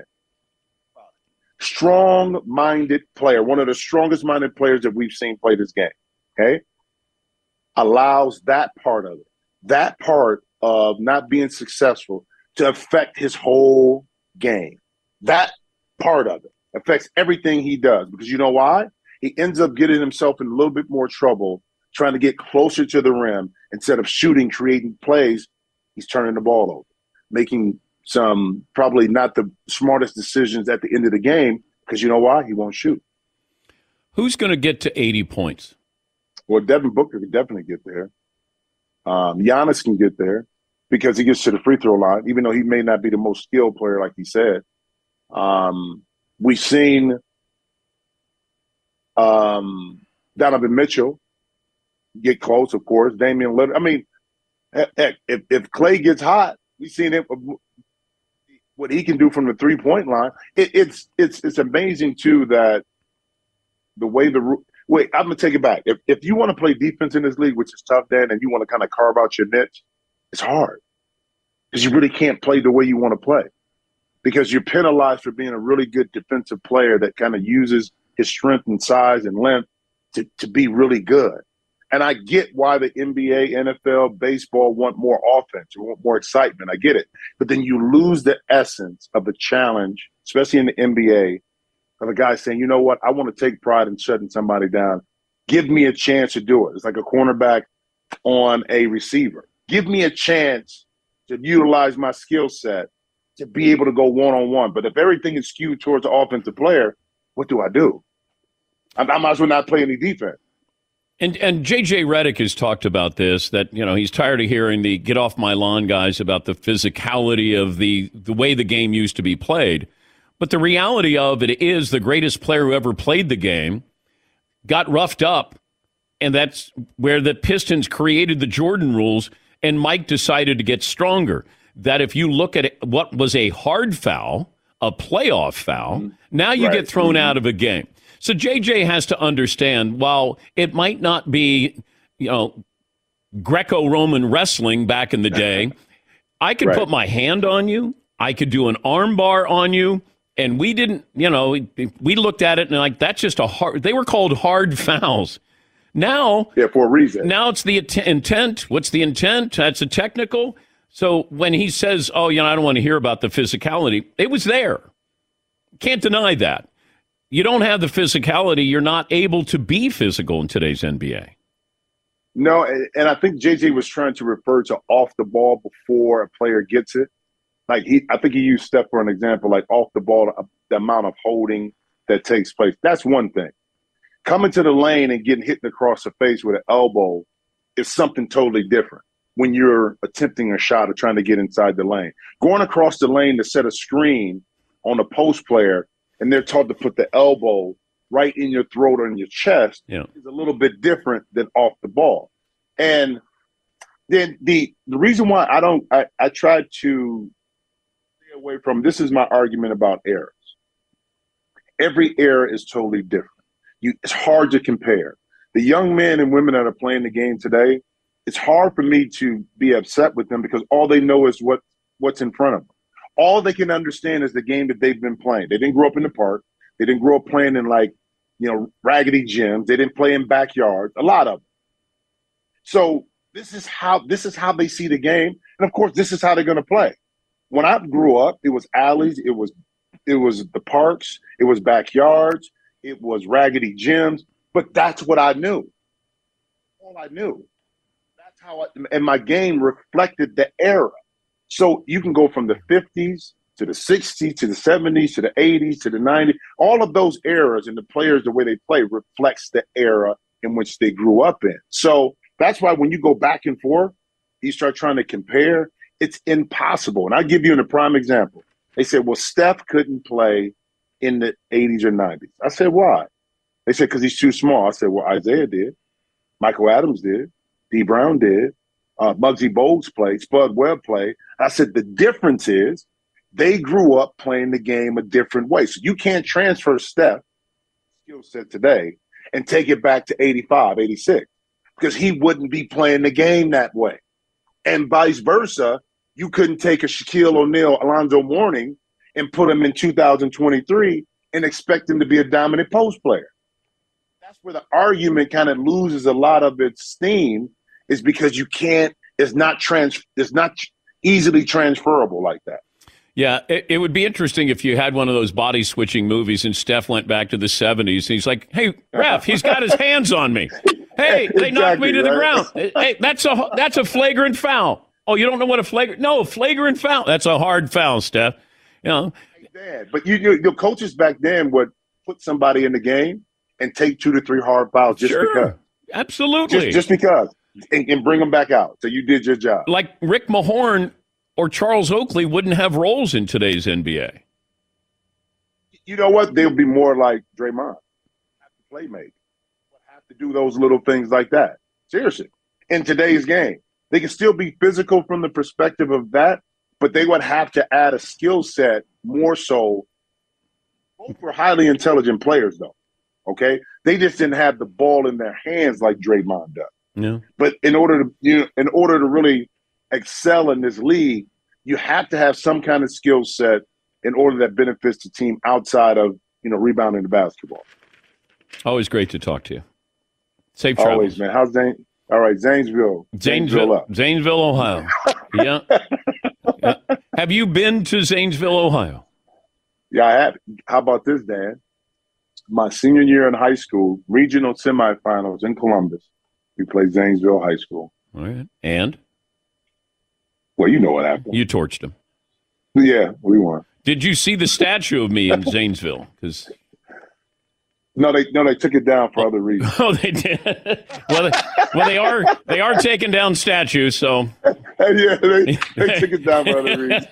strong-minded player, one of the strongest-minded players that we've seen play this game, okay, allows that part of not being successful to affect his whole game. That part of it affects everything he does because you know why? He ends up getting himself in a little bit more trouble trying to get closer to the rim instead of shooting, creating plays. He's turning the ball over, making some probably not the smartest decisions at the end of the game because you know why? He won't shoot. Who's going to get to 80 points? Well, Devin Booker can definitely get there. Giannis can get there because he gets to the free throw line, even though he may not be the most skilled player, like he said. We've seen Donovan Mitchell get close, of course. Damian Lillard. I mean, heck, if Clay gets hot, we've seen it. What he can do from the 3-point line. It's amazing too that the way wait, I'm gonna take it back. If you want to play defense in this league, which is tough, Dan, and you want to kind of carve out your niche, it's hard because you really can't play the way you want to play because you're penalized for being a really good defensive player that kind of uses his strength and size and length to be really good. And I get why the NBA, NFL, baseball want more offense, want more excitement. I get it. But then you lose the essence of the challenge, especially in the NBA, of a guy saying, you know what, I want to take pride in shutting somebody down. Give me a chance to do it. It's like a cornerback on a receiver. Give me a chance to utilize my skill set to be able to go one-on-one. But if everything is skewed towards the offensive player, what do? I might as well not play any defense. And J.J. Redick has talked about this, that, you know, he's tired of hearing the get off my lawn guys about the physicality of the way the game used to be played. But the reality of it is the greatest player who ever played the game got roughed up, and that's where the Pistons created the Jordan rules, and Mike decided to get stronger. That if you look at it, what was a hard foul, a playoff foul, now you get thrown out of a game. So JJ has to understand, while it might not be, you know, Greco-Roman wrestling back in the day, I could put my hand on you, I could do an arm bar on you, and we didn't, you know, we looked at it and like, that's just they were called hard fouls. Now, for a reason. Now it's the intent. What's the intent? That's a technical. So when he says, oh, you know, I don't want to hear about the physicality, it was there. Can't deny that. You don't have the physicality, you're not able to be physical in today's NBA. No, and I think JJ was trying to refer to off the ball before a player gets it. Like I think he used Steph for an example, like off the ball, the amount of holding that takes place. That's one thing. Coming to the lane and getting hit across the face with an elbow is something totally different when you're attempting a shot or trying to get inside the lane. Going across the lane to set a screen on a post player, and they're taught to put the elbow right in your throat or in your chest is a little bit different than off the ball. And then the reason why I try to stay away from, this is my argument about errors. Every error is totally different. It's hard to compare. The young men and women that are playing the game today, it's hard for me to be upset with them because all they know is what's in front of them. All they can understand is the game that they've been playing. They didn't grow up in the park. They didn't grow up playing in raggedy gyms. They didn't play in backyards, a lot of them. So this is how they see the game. And of course, this is how they're going to play. When I grew up, it was alleys, it was the parks, it was backyards, it was raggedy gyms, but that's what I knew. All I knew. That's and my game reflected the era. So you can go from the 50s to the 60s to the 70s to the 80s to the 90s. All of those eras and the players, the way they play reflects the era in which they grew up in. So that's why when you go back and forth, you start trying to compare, it's impossible. And I'll give you a prime example. They said, well, Steph couldn't play in the 80s or 90s. I said, why? They said, because he's too small. I said, well, Isaiah did. Michael Adams did. D. Brown did. Muggsy Bogues played. Spud Webb played. I said, the difference is they grew up playing the game a different way. So you can't transfer Steph's skill set today and take it back to 85, 86, because he wouldn't be playing the game that way. And vice versa, you couldn't take a Shaquille O'Neal, Alonzo Mourning, and put him in 2023 and expect him to be a dominant post player. That's where the argument kind of loses a lot of its steam, is because you can't, it's not easily transferable like that. Yeah, it would be interesting if you had one of those body-switching movies and Steph went back to the 70s and he's like, hey, ref, he's got his hands on me. Hey, they knocked me to the ground. Hey, that's a flagrant foul. Oh, you don't know what a flagrant foul. That's a hard foul, Steph. You know. But your coaches back then would put somebody in the game and take 2 to 3 hard fouls just because. Absolutely. Just because. And bring them back out. So you did your job. Like Rick Mahorn or Charles Oakley wouldn't have roles in today's NBA. You know what? They'll be more like Draymond. Have to play make. Have to do those little things like that. Seriously. In today's game. They can still be physical from the perspective of that, but they would have to add a skill set more so. Both were highly intelligent players, though. Okay? They just didn't have the ball in their hands like Draymond does. Yeah. But in order to really excel in this league, you have to have some kind of skill set in order that benefits the team outside of, rebounding the basketball. Always great to talk to you. Safe travels. Always, man. How's Zane? All right, Zanesville, Ohio. Yeah. Have you been to Zanesville, Ohio? Yeah, I have. How about this, Dan? My senior year in high school, regional semifinals in Columbus. We played Zanesville High School. All right. And? Well, you know what happened. You torched them. Yeah, we won. Did you see the statue of me in Zanesville? No, they took it down for other reasons. Oh, they did. Well, they are taking down statues. So yeah, they took it down for other reasons.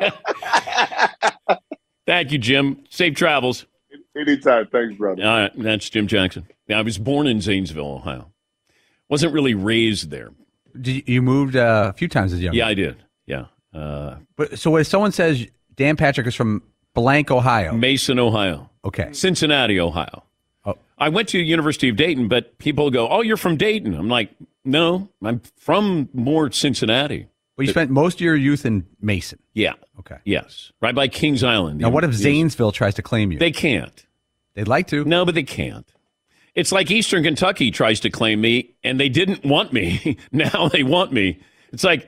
Thank you, Jim. Safe travels. Anytime. Thanks, brother. All right, that's Jim Jackson. Yeah, I was born in Zanesville, Ohio. Wasn't really raised there. You moved a few times as young. Yeah, I did. Yeah. But so when someone says Dan Patrick is from blank, Ohio, Mason, Ohio. Okay. Cincinnati, Ohio. Oh. I went to University of Dayton, but people go, "Oh, you're from Dayton." I'm like, "No, I'm from more Cincinnati." Well, you spent most of your youth in Mason. Yeah. Okay. Yes. Right by Kings Island. Now, what if Zanesville tries to claim you? They can't. They'd like to. No, but they can't. It's like Eastern Kentucky tries to claim me, and they didn't want me. Now they want me. It's like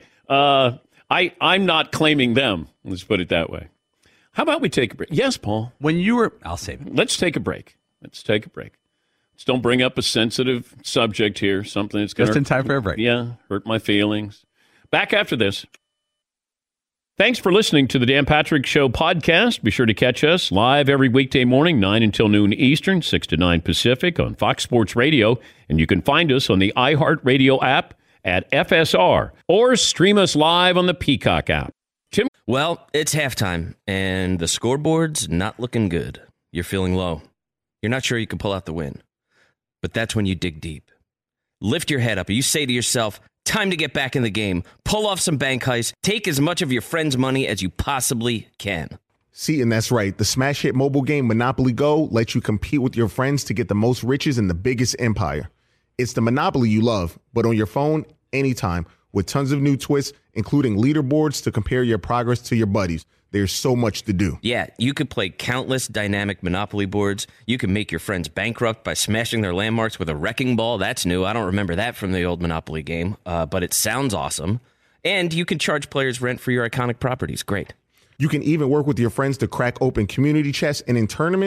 I'm not claiming them. Let's put it that way. How about we take a break? Yes, Paul. I'll save it. Let's take a break. Let's don't bring up a sensitive subject here. Something that's going to just in time for a break. Yeah, hurt my feelings. Back after this. Thanks for listening to the Dan Patrick Show podcast. Be sure to catch us live every weekday morning, 9 until noon Eastern, 6 to 9 Pacific on Fox Sports Radio. And you can find us on the iHeartRadio app at FSR or stream us live on the Peacock app. Tim? Well, it's halftime, and the scoreboard's not looking good. You're feeling low. You're not sure you can pull out the win. But that's when you dig deep. Lift your head up and you say to yourself, time to get back in the game. Pull off some bank heists. Take as much of your friend's money as you possibly can. See, and that's right. The smash hit mobile game Monopoly Go lets you compete with your friends to get the most riches in the biggest empire. It's the Monopoly you love, but on your phone, anytime, with tons of new twists, including leaderboards to compare your progress to your buddies. There's so much to do. Yeah, you could play countless dynamic Monopoly boards. You can make your friends bankrupt by smashing their landmarks with a wrecking ball. That's new. I don't remember that from the old Monopoly game, but it sounds awesome. And you can charge players rent for your iconic properties. Great. You can even work with your friends to crack open community chests, and in tournaments,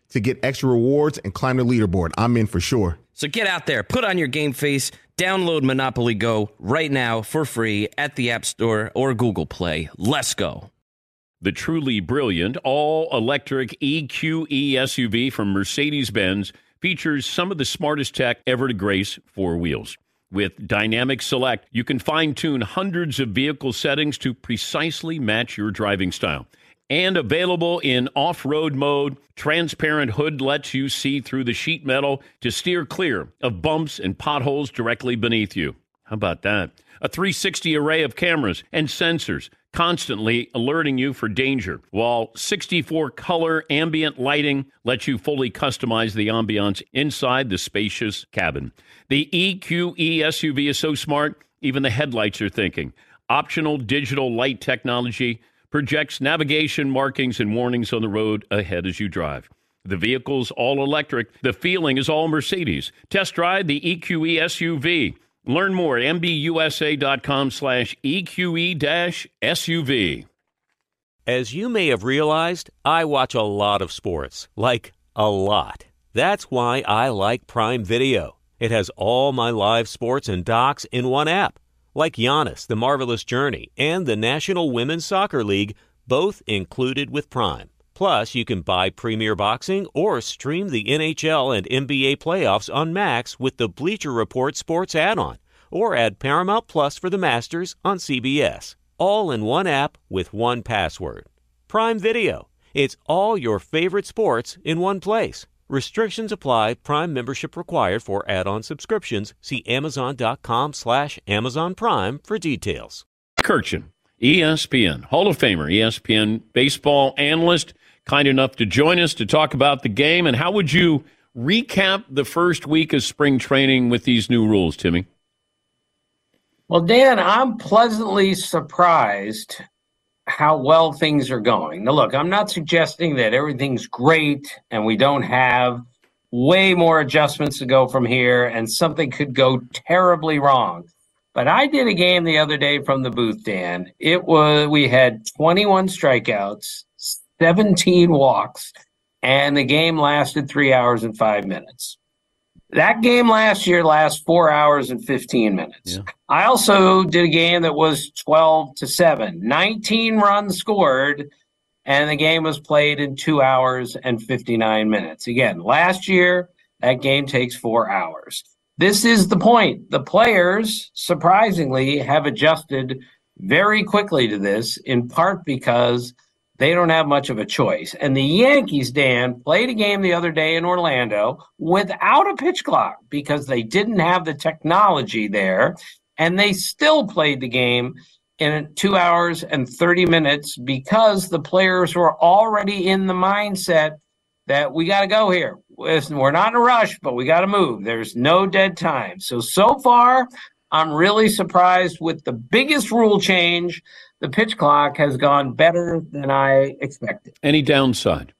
to get extra rewards and climb the leaderboard. I'm in for sure. So get out there, put on your game face, download Monopoly Go right now for free at the App Store or Google Play. Let's go. The truly brilliant all-electric EQE SUV from Mercedes-Benz features some of the smartest tech ever to grace four wheels. With Dynamic Select, you can fine-tune hundreds of vehicle settings to precisely match your driving style. And available in off-road mode, transparent hood lets you see through the sheet metal to steer clear of bumps and potholes directly beneath you. How about that? A 360 array of cameras and sensors constantly alerting you for danger, while 64 color ambient lighting lets you fully customize the ambiance inside the spacious cabin. The EQE SUV is so smart, even the headlights are thinking. Optional digital light technology projects navigation markings and warnings on the road ahead as you drive. The vehicle's all electric. The feeling is all Mercedes. Test drive the EQE SUV. Learn more at MBUSA.com/EQE-SUV. As you may have realized, I watch a lot of sports. Like, a lot. That's why I like Prime Video. It has all my live sports and docs in one app. Like Giannis, The Marvelous Journey, and the National Women's Soccer League, both included with Prime. Plus, you can buy Premier Boxing or stream the NHL and NBA playoffs on Max with the Bleacher Report Sports add-on, or add Paramount Plus for the Masters on CBS. All in one app with one password. Prime Video. It's all your favorite sports in one place. Restrictions apply. Prime membership required for add-on subscriptions. See Amazon.com/Amazon Prime for details. Kirchen, ESPN, Hall of Famer, ESPN baseball analyst, kind enough to join us to talk about the game. And how would you recap the first week of spring training with these new rules, Timmy? Well, Dan, I'm pleasantly surprised how well things are going. Now, look, I'm not suggesting that everything's great and we don't have way more adjustments to go from here and something could go terribly wrong. But I did a game the other day from the booth, Dan. We had 21 strikeouts, 17 walks, and the game lasted 3 hours and 5 minutes. That game last year lasts 4 hours and 15 minutes. Yeah. I also did a game that was 12-7, 19 runs scored, and the game was played in 2 hours and 59 minutes. Again, last year, that game takes 4 hours. This is the point. The players, surprisingly, have adjusted very quickly to this, in part because they don't have much of a choice. And the Yankees, Dan, played a game the other day in Orlando without a pitch clock because they didn't have the technology there. And they still played the game in 2 hours and 30 minutes because the players were already in the mindset that we got to go here. We're not in a rush, but we got to move. There's no dead time. So far, I'm really surprised with the biggest rule change. The pitch clock has gone better than I expected. Any downside?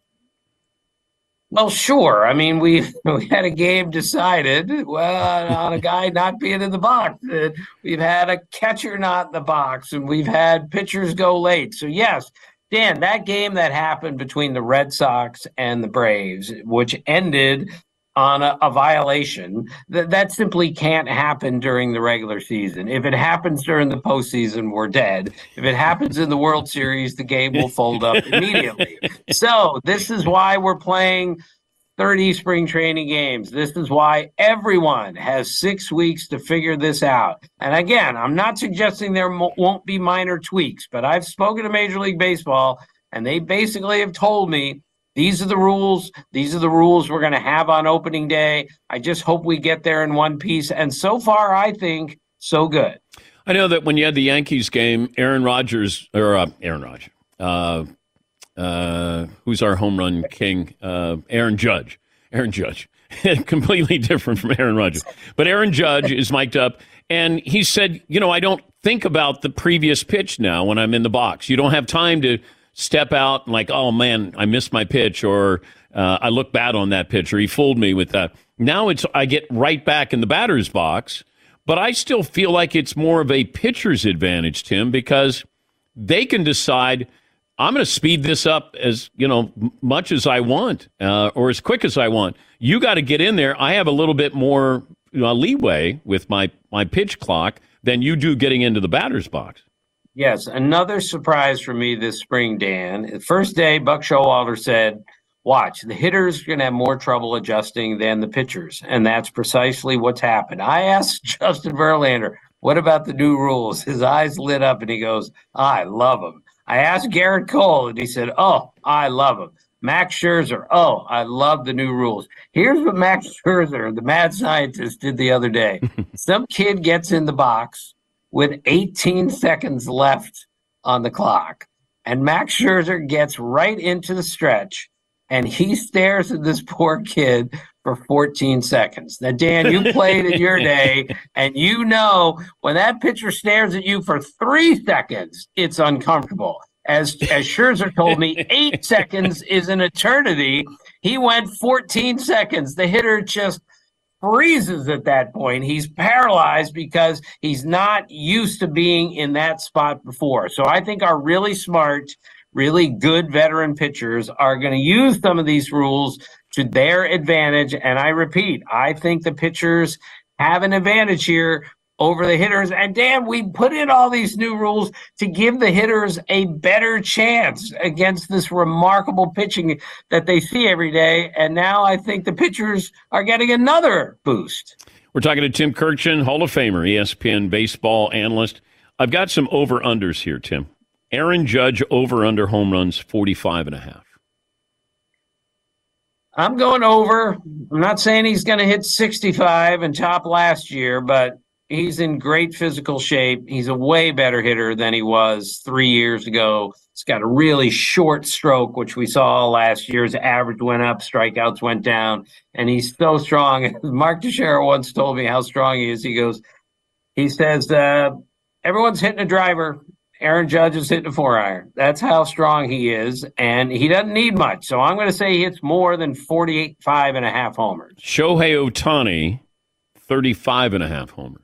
Well, sure. I mean, we had a game decided on a guy not being in the box. We've had a catcher not in the box, and we've had pitchers go late. So, yes, Dan, that game that happened between the Red Sox and the Braves, which ended on a violation, that simply can't happen during the regular season. If it happens during the postseason, we're dead. If it happens in the World Series, the game will fold up immediately. So this is why we're playing 30 spring training games. This is why everyone has 6 weeks to figure this out. And again, I'm not suggesting there won't be minor tweaks, but I've spoken to Major League Baseball, and they basically have told me, these are the rules. These are the rules we're going to have on opening day. I just hope we get there in one piece. And so far, I think, so good. I know that when you had the Yankees game, Aaron Rodgers, who's our home run king? Aaron Judge. Completely different from Aaron Rodgers. But Aaron Judge is mic'd up, and he said, I don't think about the previous pitch now when I'm in the box. You don't have time to step out and like, oh, man, I missed my pitch, or I look bad on that pitch, or he fooled me with that. Now I get right back in the batter's box, but I still feel like it's more of a pitcher's advantage, Tim, because they can decide, I'm going to speed this up as much as I want, or as quick as I want. You got to get in there. I have a little bit more leeway with my pitch clock than you do getting into the batter's box. Yes, another surprise for me this spring, Dan. The first day, Buck Showalter said, watch, the hitters are going to have more trouble adjusting than the pitchers, and that's precisely what's happened. I asked Justin Verlander, what about the new rules? His eyes lit up, and he goes, I love them. I asked Garrett Cole, and he said, oh, I love them. Max Scherzer, oh, I love the new rules. Here's what Max Scherzer, the mad scientist, did the other day. Some kid gets in the box with 18 seconds left on the clock, and Max Scherzer gets right into the stretch, and he stares at this poor kid for 14 seconds. Now, Dan, you played in your day, and you know when that pitcher stares at you for 3 seconds, it's uncomfortable. As Scherzer told me, 8 seconds is an eternity. He went 14 seconds. The hitter just freezes at that point. He's paralyzed because he's not used to being in that spot before. So I think our really smart, really good veteran pitchers are going to use some of these rules to their advantage. And I repeat, I think the pitchers have an advantage here over the hitters. And Dan, we put in all these new rules to give the hitters a better chance against this remarkable pitching that they see every day. And now I think the pitchers are getting another boost. We're talking to Tim Kurkjian, Hall of Famer, ESPN baseball analyst. I've got some over-unders here, Tim. Aaron Judge over-under home runs, 45.5. I'm going over. I'm not saying he's going to hit 65 and top last year, but he's in great physical shape. He's a way better hitter than he was 3 years ago. He's got a really short stroke, which we saw last year. His average went up, strikeouts went down, and he's so strong. Mark Teixeira once told me how strong he is. He says, everyone's hitting a driver. Aaron Judge is hitting a 4-iron. That's how strong he is, and he doesn't need much. So I'm going to say he hits more than 45.5 homers. Shohei Ohtani, 35.5 homers.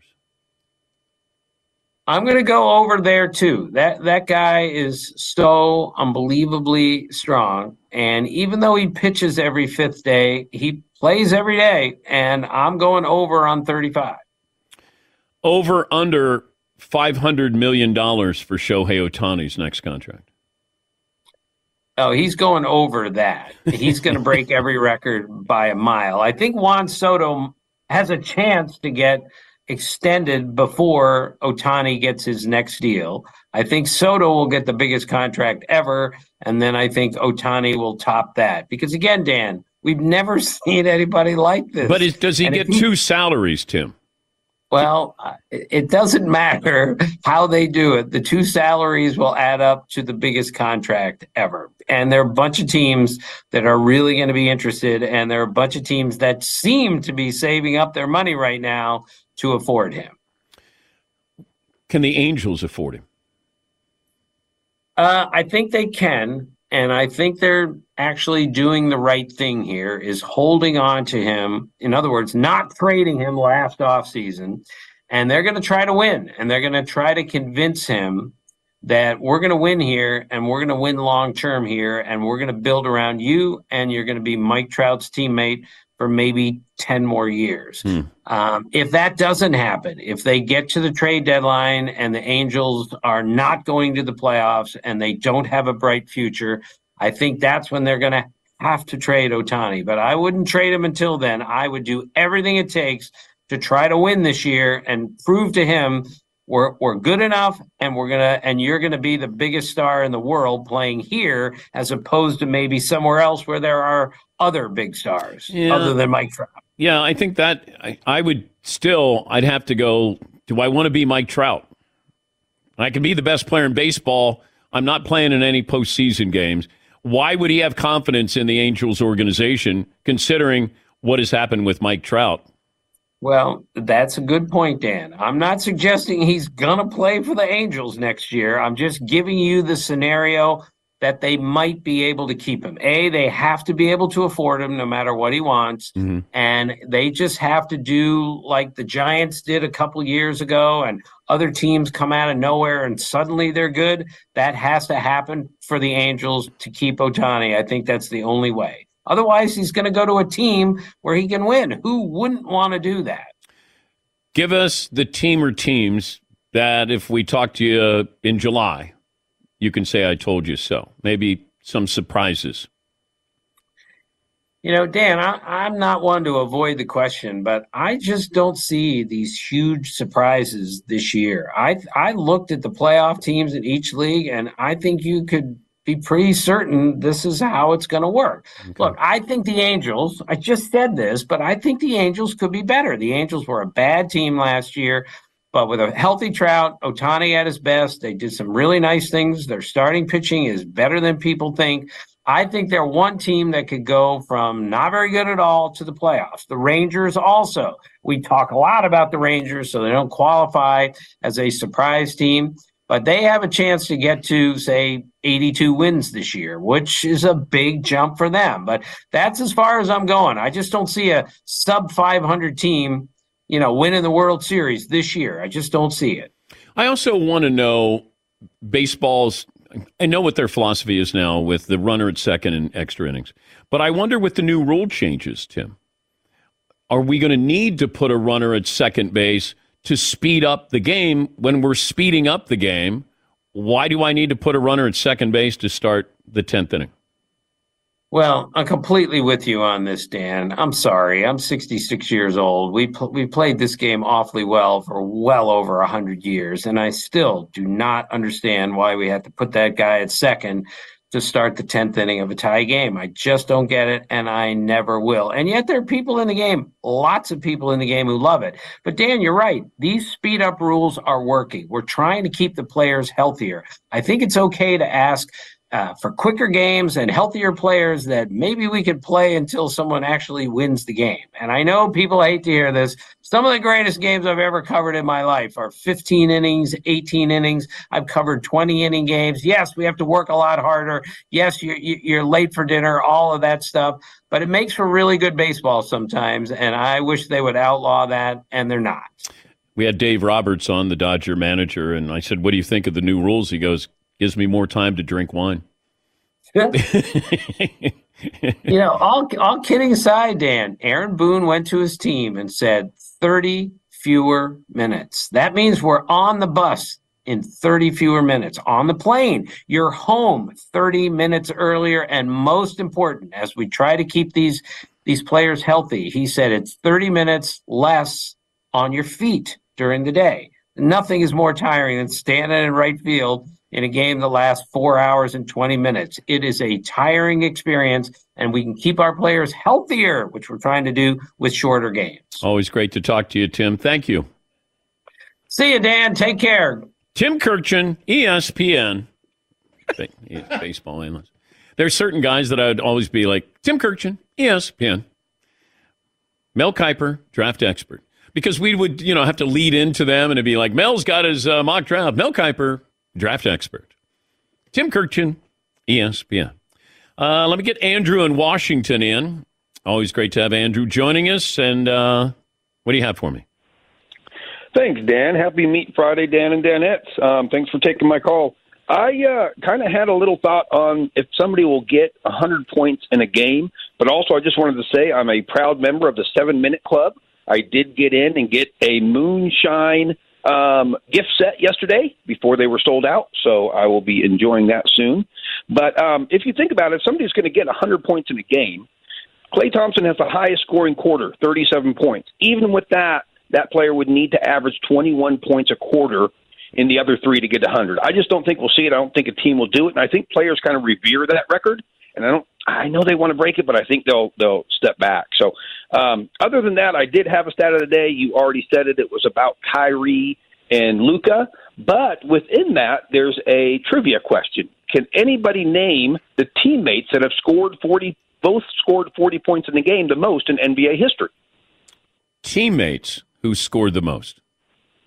I'm going to go over there, too. That guy is so unbelievably strong, and even though he pitches every fifth day, he plays every day, and I'm going over on 35. Over, under $500 million for Shohei Ohtani's next contract. Oh, he's going over that. He's going to break every record by a mile. I think Juan Soto has a chance to get extended before Ohtani gets his next deal. I think Soto will get the biggest contract ever, and then I think Ohtani will top that. Because, again, Dan, we've never seen anybody like this. But does he get two salaries, Tim? Well, it doesn't matter how they do it. The two salaries will add up to the biggest contract ever. And there are a bunch of teams that are really going to be interested, and there are a bunch of teams that seem to be saving up their money right now to afford him. Can the Angels afford him? I think they can, and I think they're actually doing the right thing here, is holding on to him. In other words, not trading him last offseason. And they're going to try to win, and they're going to try to convince him that we're going to win here, and we're going to win long-term here, and we're going to build around you, and you're going to be Mike Trout's teammate for maybe 10 more years. If that doesn't happen, if they get to the trade deadline and the Angels are not going to the playoffs and they don't have a bright future, I think that's when they're going to have to trade Ohtani. But I wouldn't trade him until then. I would do everything it takes to try to win this year and prove to him we're good enough, and you're gonna be the biggest star in the world playing here, as opposed to maybe somewhere else where there are other big stars other than Mike Trout. Yeah, I think that I'd have to go, do I want to be Mike Trout? I can be the best player in baseball. I'm not playing in any postseason games. Why would he have confidence in the Angels organization, considering what has happened with Mike Trout? Well, that's a good point, Dan. I'm not suggesting he's going to play for the Angels next year. I'm just giving you the scenario that they might be able to keep him. They have to be able to afford him no matter what he wants. Mm-hmm. And they just have to do like the Giants did a couple years ago and other teams come out of nowhere and suddenly they're good. That has to happen for the Angels to keep Ohtani. I think that's the only way. Otherwise, he's going to go to a team where he can win. Who wouldn't want to do that? Give us the team or teams that if we talk to you in July, you can say, I told you so. Maybe some surprises. You know, Dan, I'm not one to avoid the question, but I just don't see these huge surprises this year. I looked at the playoff teams in each league, and I think you could be pretty certain this is how it's going to work. Okay. Look, I think the Angels, I just said this, but I think the Angels could be better. The Angels were a bad team last year. But with a healthy Trout, Ohtani at his best, they did some really nice things. Their starting pitching is better than people think. I think they're one team that could go from not very good at all to the playoffs. The Rangers also. We talk a lot about the Rangers, so they don't qualify as a surprise team. But they have a chance to get to, say, 82 wins this year, which is a big jump for them. But that's as far as I'm going. I just don't see a sub-500 team winning the World Series this year. I just don't see it. I also want to know baseball's, I know what their philosophy is now with the runner at second and extra innings, but I wonder with the new rule changes, Tim, are we going to need to put a runner at second base to speed up the game? When we're speeding up the game, why do I need to put a runner at second base to start the 10th inning? Well, I'm completely with you on this, Dan. I'm sorry. I'm 66 years old. We played this game awfully well for well over 100 years, and I still do not understand why we had to put that guy at second to start the 10th inning of a tie game. I just don't get it, and I never will. And yet there are people in the game, lots of people in the game who love it. But, Dan, you're right. These speed-up rules are working. We're trying to keep the players healthier. I think it's okay to ask for quicker games and healthier players that maybe we could play until someone actually wins the game. And I know people hate to hear this. Some of the greatest games I've ever covered in my life are 15 innings, 18 innings. I've covered 20-inning games. Yes, we have to work a lot harder. Yes, you're late for dinner, all of that stuff. But it makes for really good baseball sometimes, and I wish they would outlaw that, and they're not. We had Dave Roberts on, the Dodger manager, and I said, what do you think of the new rules? He goes, gives me more time to drink wine. All kidding aside, Dan, Aaron Boone went to his team and said 30 fewer minutes. That means we're on the bus in 30 fewer minutes. On the plane, you're home 30 minutes earlier. And most important, as we try to keep these players healthy, he said it's 30 minutes less on your feet during the day. Nothing is more tiring than standing in right field in a game that lasts 4 hours and 20 minutes. It is a tiring experience, and we can keep our players healthier, which we're trying to do with shorter games. Always great to talk to you, Tim. Thank you. See you, Dan. Take care. Tim Kurkjian, ESPN. Baseball analyst. There's certain guys that I would always be like, Tim Kurkjian, ESPN. Mel Kiper, draft expert. Because we would, have to lead into them, and it'd be like, Mel's got his mock draft. Mel Kiper, draft expert. Tim Kurkjian, ESPN. Let me get Andrew in Washington in. Always great to have Andrew joining us. And what do you have for me? Thanks, Dan. Happy Meat Friday, Dan and Danettes. Thanks for taking my call. I kind of had a little thought on if somebody will get 100 points in a game, but also I just wanted to say I'm a proud member of the 7-Minute Club. I did get in and get a moonshine gift set yesterday before they were sold out, so I will be enjoying that soon. But if you think about it, if somebody's going to get 100 points in a game, Klay Thompson has the highest scoring quarter, 37 points. Even with that player would need to average 21 points a quarter in the other three to get 100. I just don't think we'll see it. I don't think a team will do it, and I think players kind of revere that record. And I know they want to break it, but I think they'll step back. So other than that, I did have a stat of the day. You already said it. It was about Kyrie and Luka. But within that, there's a trivia question. Can anybody name the teammates that have both scored 40 points in the game the most in NBA history? Teammates who scored the most?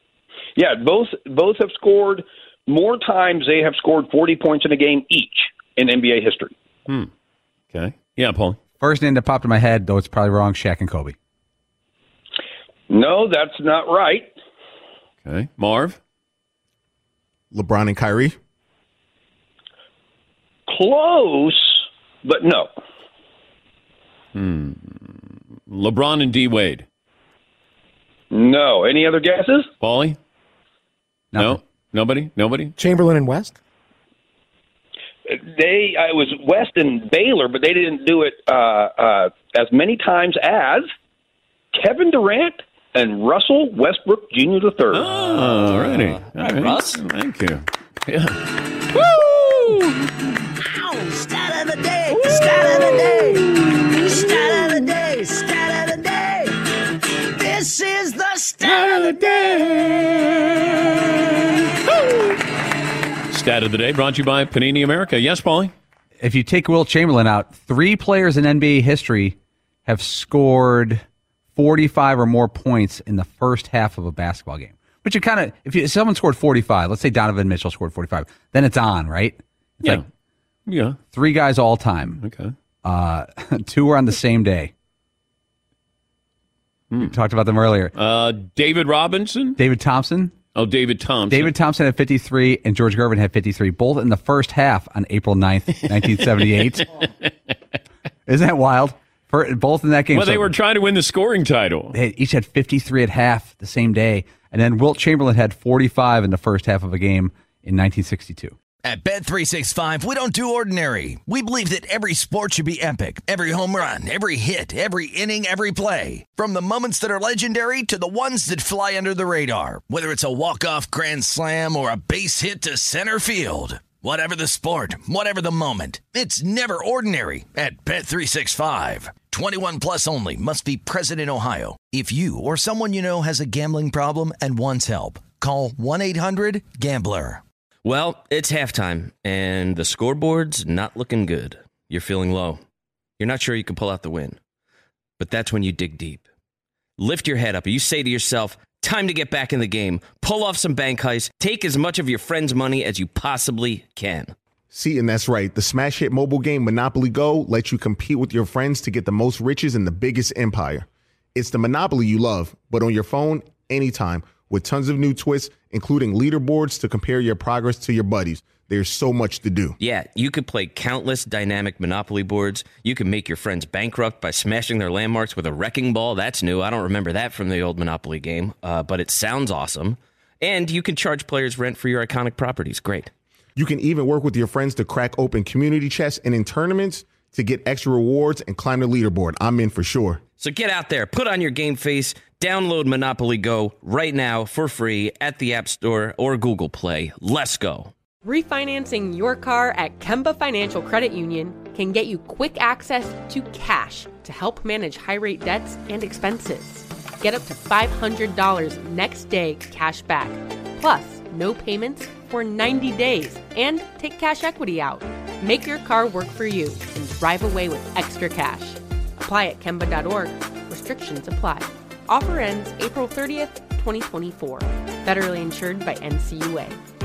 Yeah, both have scored more times. They have scored 40 points in a game each. in NBA history. Okay. Yeah, Paul. First name that popped in my head, though it's probably wrong, Shaq and Kobe. No, that's not right. Okay. Marv? LeBron and Kyrie? Close, but no. LeBron and D. Wade? No. Any other guesses? Paulie? No? Nobody? Chamberlain and West? It was West and Baylor, but they didn't do it as many times as Kevin Durant and Russell Westbrook Jr. III. Oh, all righty. All right. Russ. Thank you. Yeah. Woo! Stat of the day, stat of the day, stat of the day, stat of the day. This is the stat of the day. Woo! Stat of the day brought to you by Panini America. Yes, Paulie? If you take Wilt Chamberlain out, 3 players in NBA history have scored 45 or more points in the first half of a basketball game. Which you kind of, if someone scored 45, let's say Donovan Mitchell scored 45, then it's on, right? It's Yeah. 3 guys all time. Okay. 2 are on the same day. We talked about them earlier. David Robinson? David Thompson. Oh, David Thompson. David Thompson had 53 and George Gervin had 53, both in the first half on April 9th, 1978. Isn't that wild? Both in that game. Well, they were trying to win the scoring title. They each had 53 at half the same day. And then Wilt Chamberlain had 45 in the first half of a game in 1962. At Bet365, we don't do ordinary. We believe that every sport should be epic. Every home run, every hit, every inning, every play. From the moments that are legendary to the ones that fly under the radar. Whether it's a walk-off grand slam or a base hit to center field. Whatever the sport, whatever the moment. It's never ordinary at Bet365. 21 plus only. Must be present in Ohio. If you or someone you know has a gambling problem and wants help, call 1-800-GAMBLER. Well, it's halftime, and the scoreboard's not looking good. You're feeling low. You're not sure you can pull out the win. But that's when you dig deep. Lift your head up. You say to yourself, time to get back in the game. Pull off some bank heists. Take as much of your friend's money as you possibly can. See, and that's right. The smash hit mobile game Monopoly Go lets you compete with your friends to get the most riches in the biggest empire. It's the Monopoly you love, but on your phone, anytime, with tons of new twists, including leaderboards to compare your progress to your buddies. There's so much to do. Yeah, you could play countless dynamic Monopoly boards. You can make your friends bankrupt by smashing their landmarks with a wrecking ball. That's new. I don't remember that from the old Monopoly game, but it sounds awesome. And you can charge players rent for your iconic properties. Great. You can even work with your friends to crack open community chests and in tournaments to get extra rewards and climb the leaderboard. I'm in for sure. So get out there, put on your game face, download Monopoly Go right now for free at the App Store or Google Play. Let's go. Refinancing your car at Kemba Financial Credit Union can get you quick access to cash to help manage high-rate debts and expenses. Get up to $500 next day cash back, plus no payments for 90 days, and take cash equity out. Make your car work for you and drive away with extra cash. Apply at Kemba.org. Restrictions apply. Offer ends April 30th, 2024. Federally insured by NCUA.